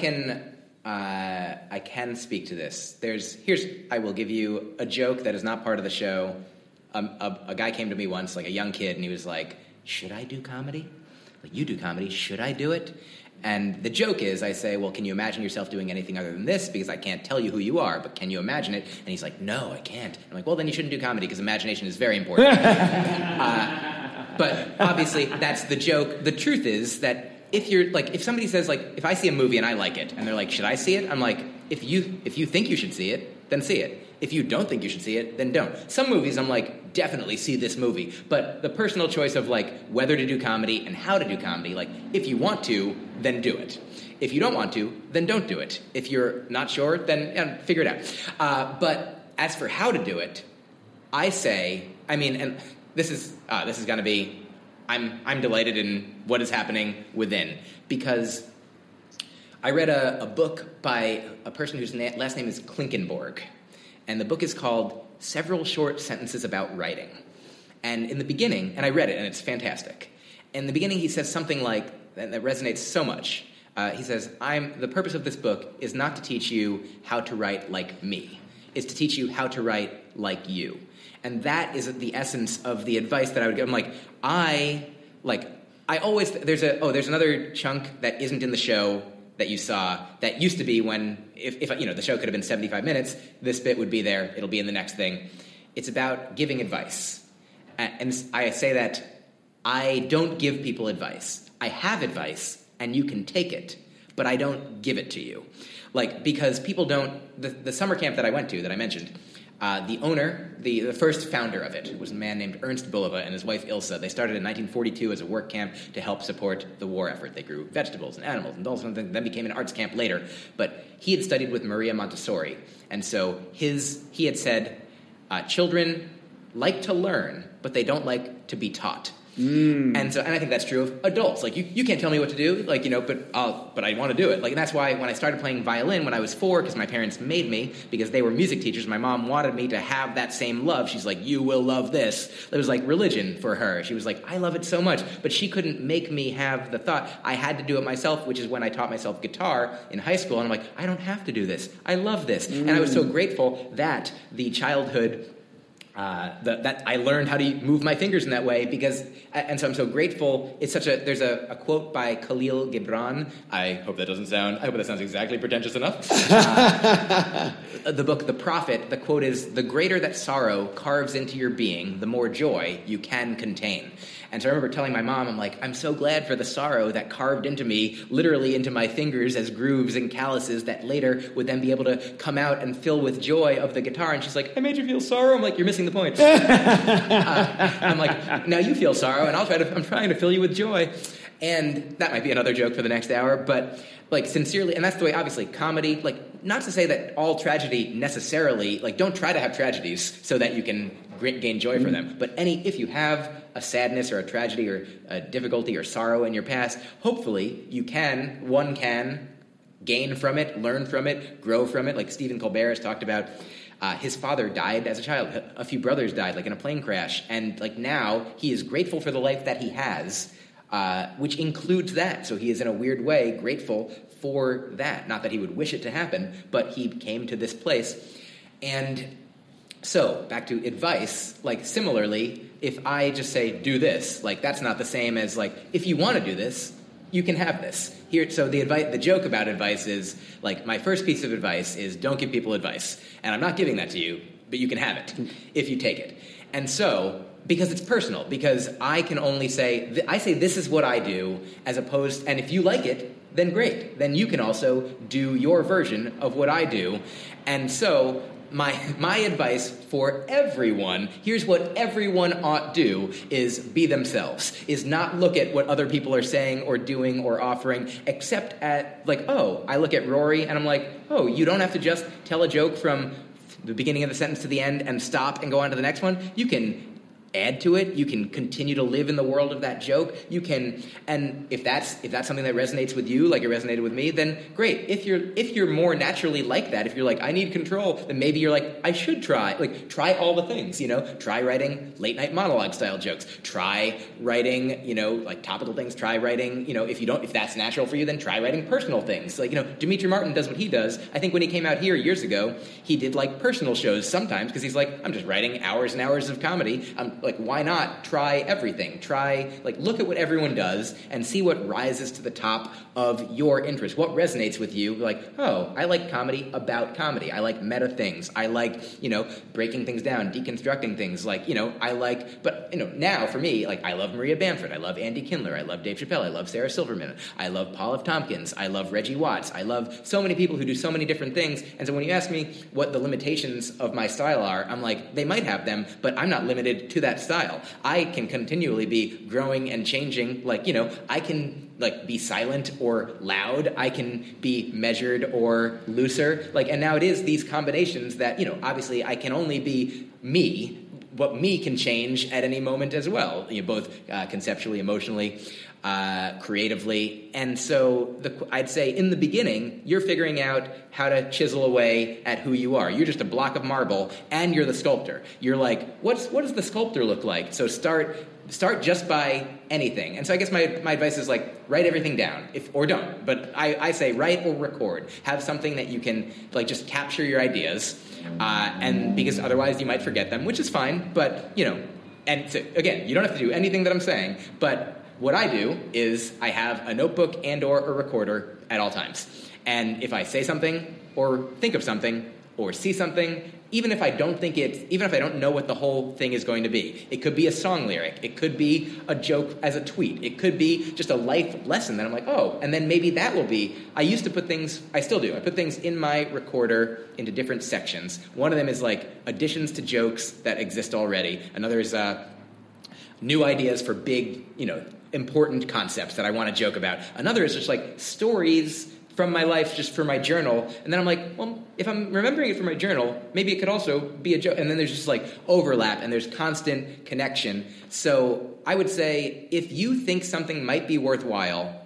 can speak to this. I will give you a joke that is not part of the show. A guy came to me once, a young kid, and he was like, should I do comedy? You do comedy, should I do it? And the joke is, I say, well, can you imagine yourself doing anything other than this? Because I can't tell you who you are, but can you imagine it? And he's like, no, I can't. I'm well, then you shouldn't do comedy, because imagination is very important. But obviously, that's the joke. The truth is that if somebody says, if I see a movie and I like it, and they're like, should I see it? I'm if you think you should see it, then see it. If you don't think you should see it, then don't. Some movies, I'm definitely see this movie. But the personal choice of, whether to do comedy and how to do comedy, if you want to, then do it. If you don't want to, then don't do it. If you're not sure, then figure it out. But as for how to do it, I say, and this is going to be, I'm delighted in what is happening within, because I read a book by a person whose last name is Klinkenborg. And the book is called Several Short Sentences About Writing. And in the beginning, and I read it, and it's fantastic. In the beginning, he says something that resonates so much. He says, the purpose of this book is not to teach you how to write like me. It's to teach you how to write like you. And that is the essence of the advice that I would give. There's another chunk that isn't in the show that you saw that used to be when, if the show could have been 75 minutes, this bit would be there, it'll be in the next thing. It's about giving advice. And I say that I don't give people advice. I have advice, and you can take it, but I don't give it to you. Because people don't, the summer camp that I went to, that I mentioned, the owner, the first founder of it, was a man named Ernst Bulova and his wife Ilsa. They started in 1942 as a work camp to help support the war effort. They grew vegetables and animals and all sorts of things, then became an arts camp later. But he had studied with Maria Montessori, and so he had said, children like to learn, but they don't like to be taught. And I think that's true of adults. You can't tell me what to do, but I want to do it. And that's why when I started playing violin when I was 4, because my parents made me, because they were music teachers, my mom wanted me to have that same love. She's like, you will love this. It was like religion for her. She was like, I love it so much. But she couldn't make me have the thought. I had to do it myself, which is when I taught myself guitar in high school. And I'm I don't have to do this. I love this. And I was so grateful that the childhood that I learned how to move my fingers in that way and so I'm so grateful. It's there's a quote by Khalil Gibran. I hope that sounds exactly pretentious enough. The book, The Prophet, the quote is, "The greater that sorrow carves into your being, the more joy you can contain." And so I remember telling my mom, I'm like, I'm so glad for the sorrow that carved into me, literally into my fingers as grooves and calluses that later would then be able to come out and fill with joy of the guitar. And she's like, I made you feel sorrow? I'm like, you're missing the point. I'm like, now you feel sorrow, and I'm trying to fill you with joy. And that might be another joke for the next hour, but like sincerely, and that's the way, obviously, comedy, like not to say that all tragedy necessarily, like don't try to have tragedies so that you can gain joy from them, but if you have a sadness or a tragedy or a difficulty or sorrow in your past, hopefully one can gain from it, learn from it, grow from it. Like Stephen Colbert has talked about, his father died as a child. A few brothers died, like in a plane crash. And like now he is grateful for the life that he has, which includes that. So he is in a weird way grateful for that. Not that he would wish it to happen, but he came to this place. And so back to advice, like similarly, if I just say, do this, like that's not the same as like, if you want to do this, you can have this. Here, so the joke about advice is, like, my first piece of advice is don't give people advice. And I'm not giving that to you, but you can have it if you take it. And so, because it's personal, because I can only say, I say this is what I do, as opposed, and if you like it, then great. Then you can also do your version of what I do. And so, my advice for everyone, here's what everyone ought do, is be themselves, is not look at what other people are saying or doing or offering, except at, like, oh, I look at Rory and I'm like, oh, you don't have to just tell a joke from the beginning of the sentence to the end and stop and go on to the next one. You can add to it. You can continue to live in the world of that joke. You can, and if that's something that resonates with you, like it resonated with me, then great. If you're more naturally like that, if you're like, I need control, then maybe you're like, I should try all the things, try writing late night monologue style jokes, try writing, like topical things, try writing, if that's natural for you, then try writing personal things. Like, Demetri Martin does what he does. I think when he came out here years ago, he did like personal shows sometimes because he's like, I'm just writing hours and hours of comedy. Like, why not try everything? Look at what everyone does and see what rises to the top of your interest. What resonates with you? Like, oh, I like comedy about comedy. I like meta things. I like, breaking things down, deconstructing things. Now for me, like, I love Maria Bamford. I love Andy Kindler. I love Dave Chappelle. I love Sarah Silverman. I love Paul F. Tompkins. I love Reggie Watts. I love so many people who do so many different things. And so when you ask me what the limitations of my style are, I'm like, they might have them, but I'm not limited to that style. I can continually be growing and changing. I can be silent or loud. I can be measured or looser. And now it is these combinations that, obviously I can only be me, but me can change at any moment as well, both conceptually, emotionally, creatively. And so I'd say in the beginning, you're figuring out how to chisel away at who you are. You're just a block of marble, and you're the sculptor. You're like, what does the sculptor look like? So start just by anything. And so I guess my advice is write everything down, or don't. But I say write or record. Have something that you can just capture your ideas, and because otherwise you might forget them, which is fine. But and so, again, you don't have to do anything that I'm saying. But what I do is I have a notebook and/or a recorder at all times. And if I say something or think of something or see something, even if I don't know what the whole thing is going to be, it could be a song lyric, it could be a joke as a tweet, it could be just a life lesson that I'm like, oh, and then maybe that will be, I used to put things, I still do, I put things in my recorder into different sections. One of them is additions to jokes that exist already. Another is new ideas for big, important concepts that I want to joke about. Another is just stories from my life, just for my journal. And then I'm like, well, if I'm remembering it from my journal, maybe it could also be a joke. And then there's just overlap and there's constant connection. So I would say if you think something might be worthwhile,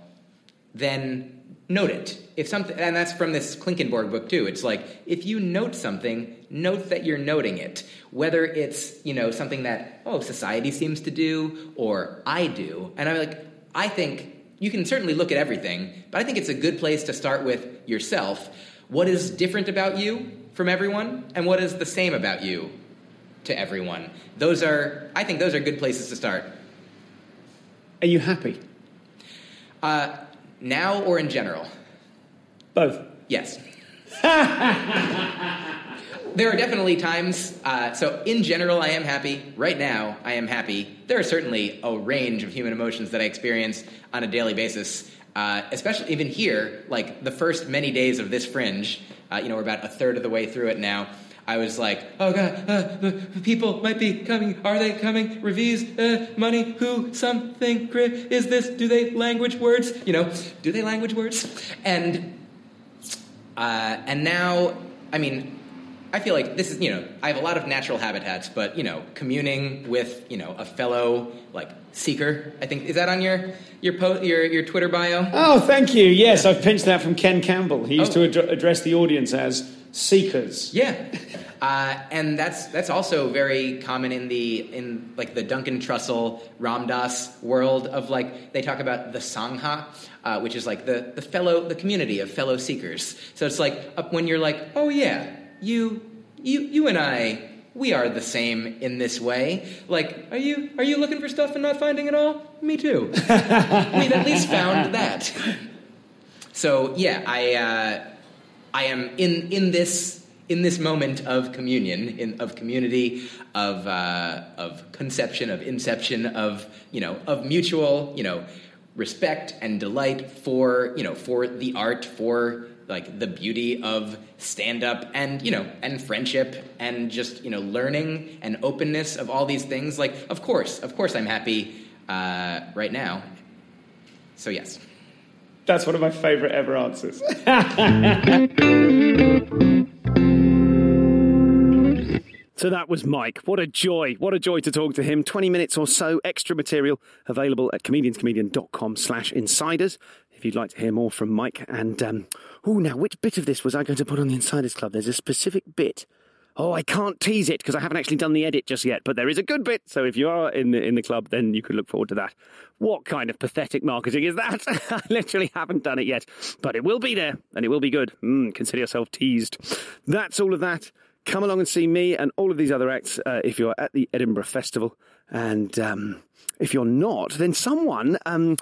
then note it. And that's from this Klinkenborg book too. It's if you note something, note that you're noting it. Whether it's, something that, society seems to do or I do. And I think you can certainly look at everything, but I think it's a good place to start with yourself. What is different about you from everyone, and what is the same about you to everyone. I think those are good places to start. Are you happy? Now or in general? Both. Yes. There are definitely times, so in general I am happy. Right now I am happy. There are certainly a range of human emotions that I experience on a daily basis, especially even here, like the first many days of this Fringe, we're about a third of the way through it now. I was like, oh God, people might be coming. Are they coming? Reviews, money, who, something, is this? Do they language words? Do they language words? And now, I feel like this is, I have a lot of natural habitats, but, communing with, a fellow, seeker, I think, is that on your Twitter bio? Oh, thank you. Yes, I've pinched that from Ken Campbell. He used to address the audience as seekers. Yeah. And that's also very common in the Duncan Trussell, Ram Dass world of, they talk about the Sangha, which is, the community of fellow seekers. So it's when you're oh, yeah, you and I, we are the same in this way. Are you looking for stuff and not finding it all? Me too. We've at least found that. So yeah, I am in this moment of communion, of community, of conception, of inception, of mutual respect and delight for the art, for the beauty of stand-up and, and friendship and just, learning and openness of all these things. Of course I'm happy right now. So, yes. That's one of my favorite ever answers. So that was Mike. What a joy. What a joy to talk to him. 20 minutes or so extra material available at comedianscomedian.com/insiders if you'd like to hear more from Mike. And, now, which bit of this was I going to put on the Insiders Club? There's a specific bit. Oh, I can't tease it because I haven't actually done the edit just yet, but there is a good bit. So if you are in the club, then you can look forward to that. What kind of pathetic marketing is that? I literally haven't done it yet, but it will be there and it will be good. Consider yourself teased. That's all of that. Come along and see me and all of these other acts if you're at the Edinburgh Festival. And if you're not, then someone,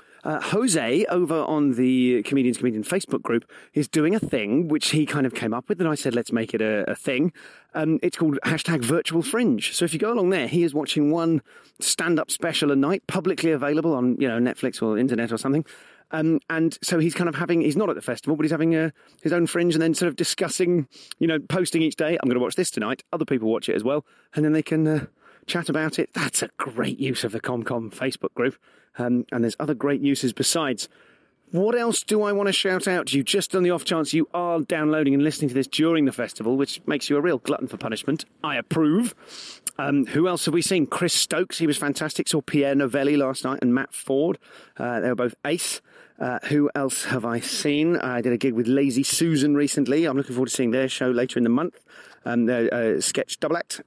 Jose, over on the Comedians Comedian Facebook group, is doing a thing which he kind of came up with. And I said, let's make it a thing. It's called #Virtual Fringe. So if you go along there, he is watching one stand-up special a night, publicly available on Netflix or internet or something. And so he's kind of he's not at the festival, but he's having his own fringe and then sort of discussing, posting each day, I'm going to watch this tonight. Other people watch it as well. And then they can chat about it. That's a great use of the ComCom Facebook group. And there's other great uses besides. What else do I want to shout out to you, just on the off chance you are downloading and listening to this during the festival, which makes you a real glutton for punishment? I approve. Who else have we seen? Chris Stokes, he was fantastic. Saw Pierre Novelli last night and Matt Ford. They were both ace. Who else have I seen? I did a gig with Lazy Susan recently. I'm looking forward to seeing their show later in the month. Their sketch double act.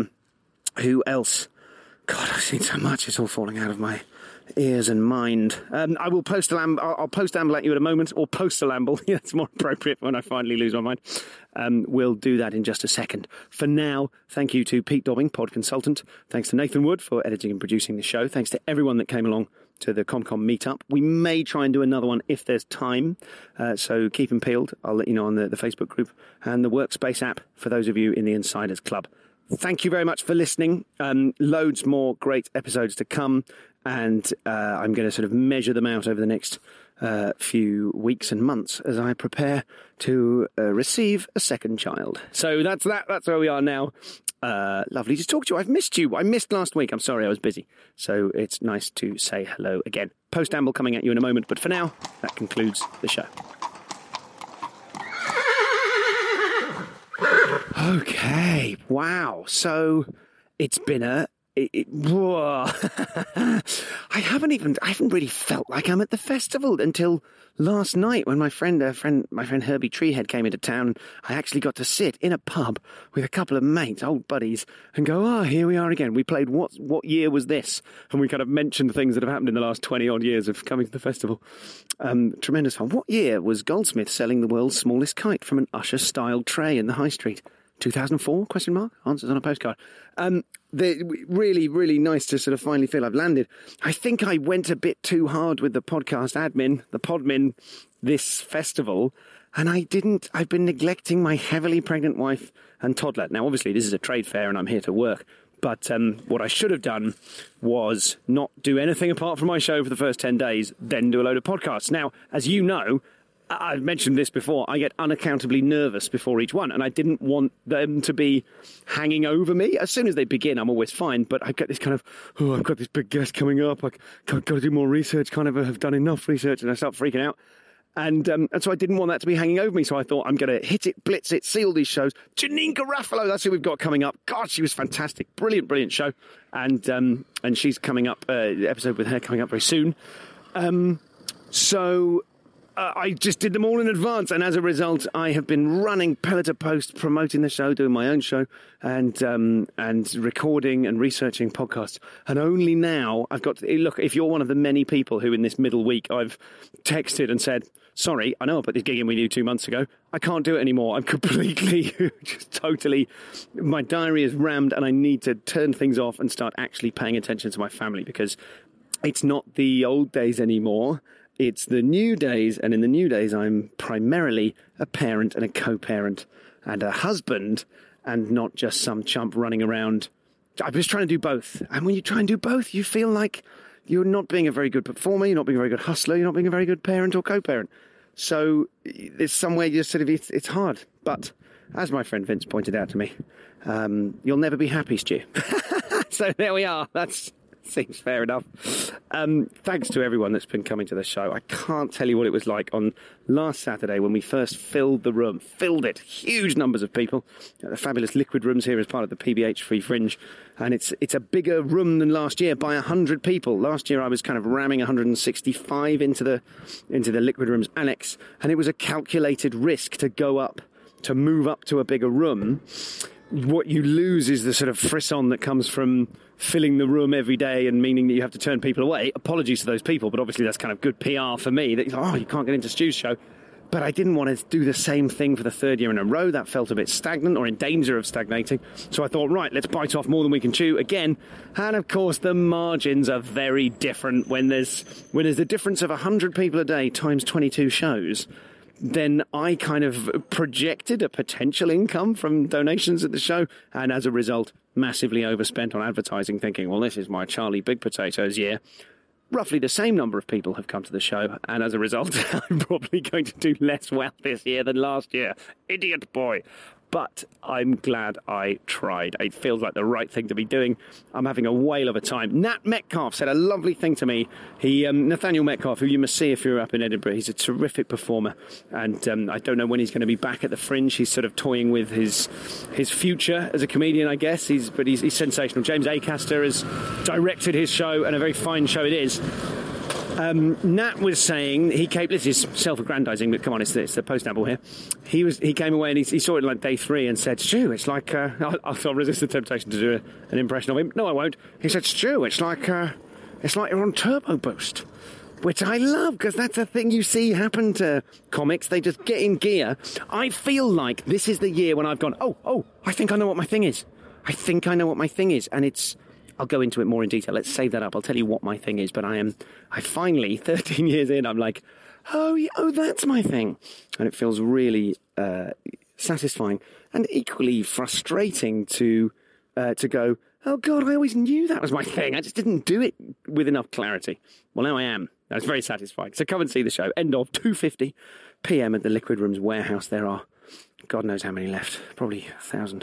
Who else? God, I've seen so much. It's all falling out of my ears and mind. I will I'll post-amble at you in a moment, or post-alamble. Yeah, it's more appropriate when I finally lose my mind. We'll do that in just a second. For now, thank you to Pete Dobbing, pod consultant. Thanks to Nathan Wood for editing and producing the show. Thanks to everyone that came along to the ComCom meetup. We may try and do another one if there's time. So keep them peeled. I'll let you know on the Facebook group and the Workspace app for those of you in the Insiders Club. Thank you very much for listening. Loads more great episodes to come. And I'm going to sort of measure them out over the next few weeks and months as I prepare to receive a second child. So that's that. That's where we are now. Lovely to talk to you. I've missed you. I missed last week. I'm sorry, I was busy. So it's nice to say hello again. Post-amble coming at you in a moment. But for now, that concludes the show. Okay. Wow. So it's been whoa. I haven't really felt like I'm at the festival until last night when my friend Herbie Treehead came into town. I actually got to sit in a pub with a couple of mates, old buddies, and go, here we are again. We played what year was this? And we kind of mentioned things that have happened in the last 20 odd years of coming to the festival. Tremendous fun. What year was Goldsmith selling the world's smallest kite from an Usher-style tray in the high street? 2004? ? Answers on a postcard. Really, really nice to sort of finally feel I've landed. I think I went a bit too hard with the podcast admin, the podmin, this festival, and I've been neglecting my heavily pregnant wife and toddler. Now, obviously, this is a trade fair and I'm here to work, but what I should have done was not do anything apart from my show for the first 10 days, then do a load of podcasts. Now, as you know, I've mentioned this before, I get unaccountably nervous before each one, and I didn't want them to be hanging over me. As soon as they begin, I'm always fine, but I get this kind of, I've got this big guest coming up, I've got to do more research, can't ever have done enough research, and I start freaking out. And so I didn't want that to be hanging over me, so I thought I'm going to hit it, blitz it, see all these shows. Janine Garofalo, that's who we've got coming up. God, she was fantastic. Brilliant show. And she's coming up, episode with her coming up very soon. I just did them all in advance, and as a result, I have been running pillar to post, promoting the show, doing my own show, and recording and researching podcasts. And only now I've got to, look, if you're one of the many people who in this middle week I've texted and said, sorry, I know I put this gig in with you 2 months ago, I can't do it anymore. I'm completely, just totally, my diary is rammed and I need to turn things off and start actually paying attention to my family, because it's not the old days anymore. It's the new days, and in the new days, I'm primarily a parent and a co-parent and a husband, and not just some chump running around. I'm just trying to do both. And when you try and do both, you feel like you're not being a very good performer, you're not being a very good hustler, you're not being a very good parent or co-parent. So there's somewhere you sort of, it's hard. But as my friend Vince pointed out to me, you'll never be happy, Stu. So there we are. That's... seems fair enough. Thanks to everyone that's been coming to the show. I can't tell you what it was like on last Saturday when we first filled the room. Filled it. Huge numbers of people. The fabulous Liquid Rooms here as part of the PBH Free Fringe. And it's a bigger room than last year by 100 people. Last year I was kind of ramming 165 into the Liquid Rooms annex. And it was a calculated risk to move up to a bigger room. What you lose is the sort of frisson that comes from filling the room every day and meaning that you have to turn people away. Apologies to those people, but obviously that's kind of good PR for me. That, you can't get into Stu's show. But I didn't want to do the same thing for the third year in a row. That felt a bit stagnant or in danger of stagnating. So I thought, right, let's bite off more than we can chew again. And of course, the margins are very different when there's the difference of 100 people a day times 22 shows. Then I kind of projected a potential income from donations at the show, and as a result, massively overspent on advertising, thinking, well, this is my Charlie Big Potatoes year. Roughly the same number of people have come to the show, and as a result, I'm probably going to do less well this year than last year. Idiot boy. But I'm glad I tried. It feels like the right thing to be doing. I'm having a whale of a time. Nat Metcalf said a lovely thing to me. Nathaniel Metcalf, who you must see if you're up in Edinburgh, he's a terrific performer. And I don't know when he's going to be back at the Fringe. He's sort of toying with his future as a comedian, I guess. He's sensational. James Acaster has directed his show, and a very fine show it is. Nat was saying this is self-aggrandizing, but come on, it's the post-Nabble here. He came away and he saw it like day 3 and said, Stu, it's like I'll resist the temptation to do an impression of him. No, I won't. He said, Stu, it's like you're on Turbo Boost, which I love, because that's a thing you see happen to comics. They just get in gear. I feel like this is the year when I've gone, I think I know what my thing is. And it's. I'll go into it more in detail. Let's save that up. I'll tell you what my thing is. But I finally, 13 years in, I'm like, oh, that's my thing. And it feels really satisfying and equally frustrating to go, oh, God, I always knew that was my thing. I just didn't do it with enough clarity. Well, now I am. That's very satisfying. So come and see the show. End of 2:50 p.m. at the Liquid Rooms warehouse. There are, God knows how many left. Probably 1,000.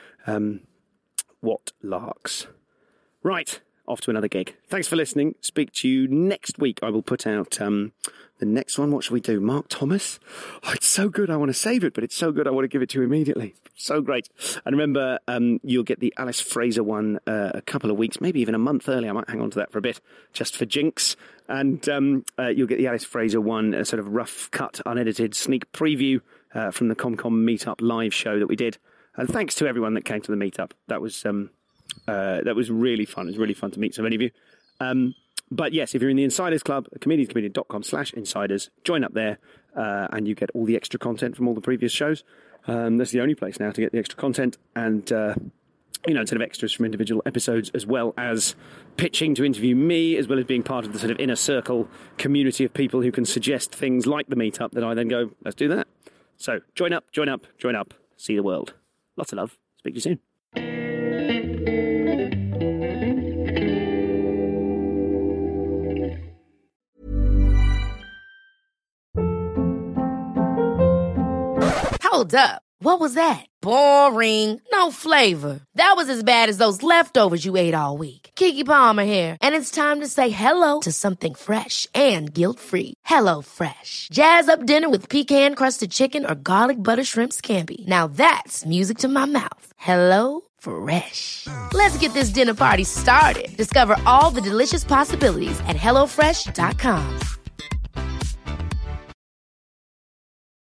What larks. Right, off to another gig. Thanks for listening. Speak to you next week. I will put out the next one. What shall we do? Mark Thomas? Oh, it's so good. I want to save it, but it's so good I want to give it to you immediately. So great. And remember, you'll get the Alice Fraser one a couple of weeks, maybe even a month early. I might hang on to that for a bit, just for jinx. And you'll get the Alice Fraser one, a sort of rough cut, unedited sneak preview from the ComCom Meetup live show that we did. And thanks to everyone that came to the Meetup. That was really fun. It was really fun to meet so many of you. But yes, if you're in the Insiders Club, comedianscomedian.com/insiders, join up there and you get all the extra content from all the previous shows. That's the only place now to get the extra content and, sort of extras from individual episodes, as well as pitching to interview me, as well as being part of the sort of inner circle community of people who can suggest things like the meetup that I then go, let's do that. So join up, see the world. Lots of love. Speak to you soon. Hold up. What was that? Boring. No flavor. That was as bad as those leftovers you ate all week. Keke Palmer here. And it's time to say hello to something fresh and guilt-free. HelloFresh. Jazz up dinner with pecan-crusted chicken or garlic butter shrimp scampi. Now that's music to my mouth. HelloFresh. Let's get this dinner party started. Discover all the delicious possibilities at HelloFresh.com.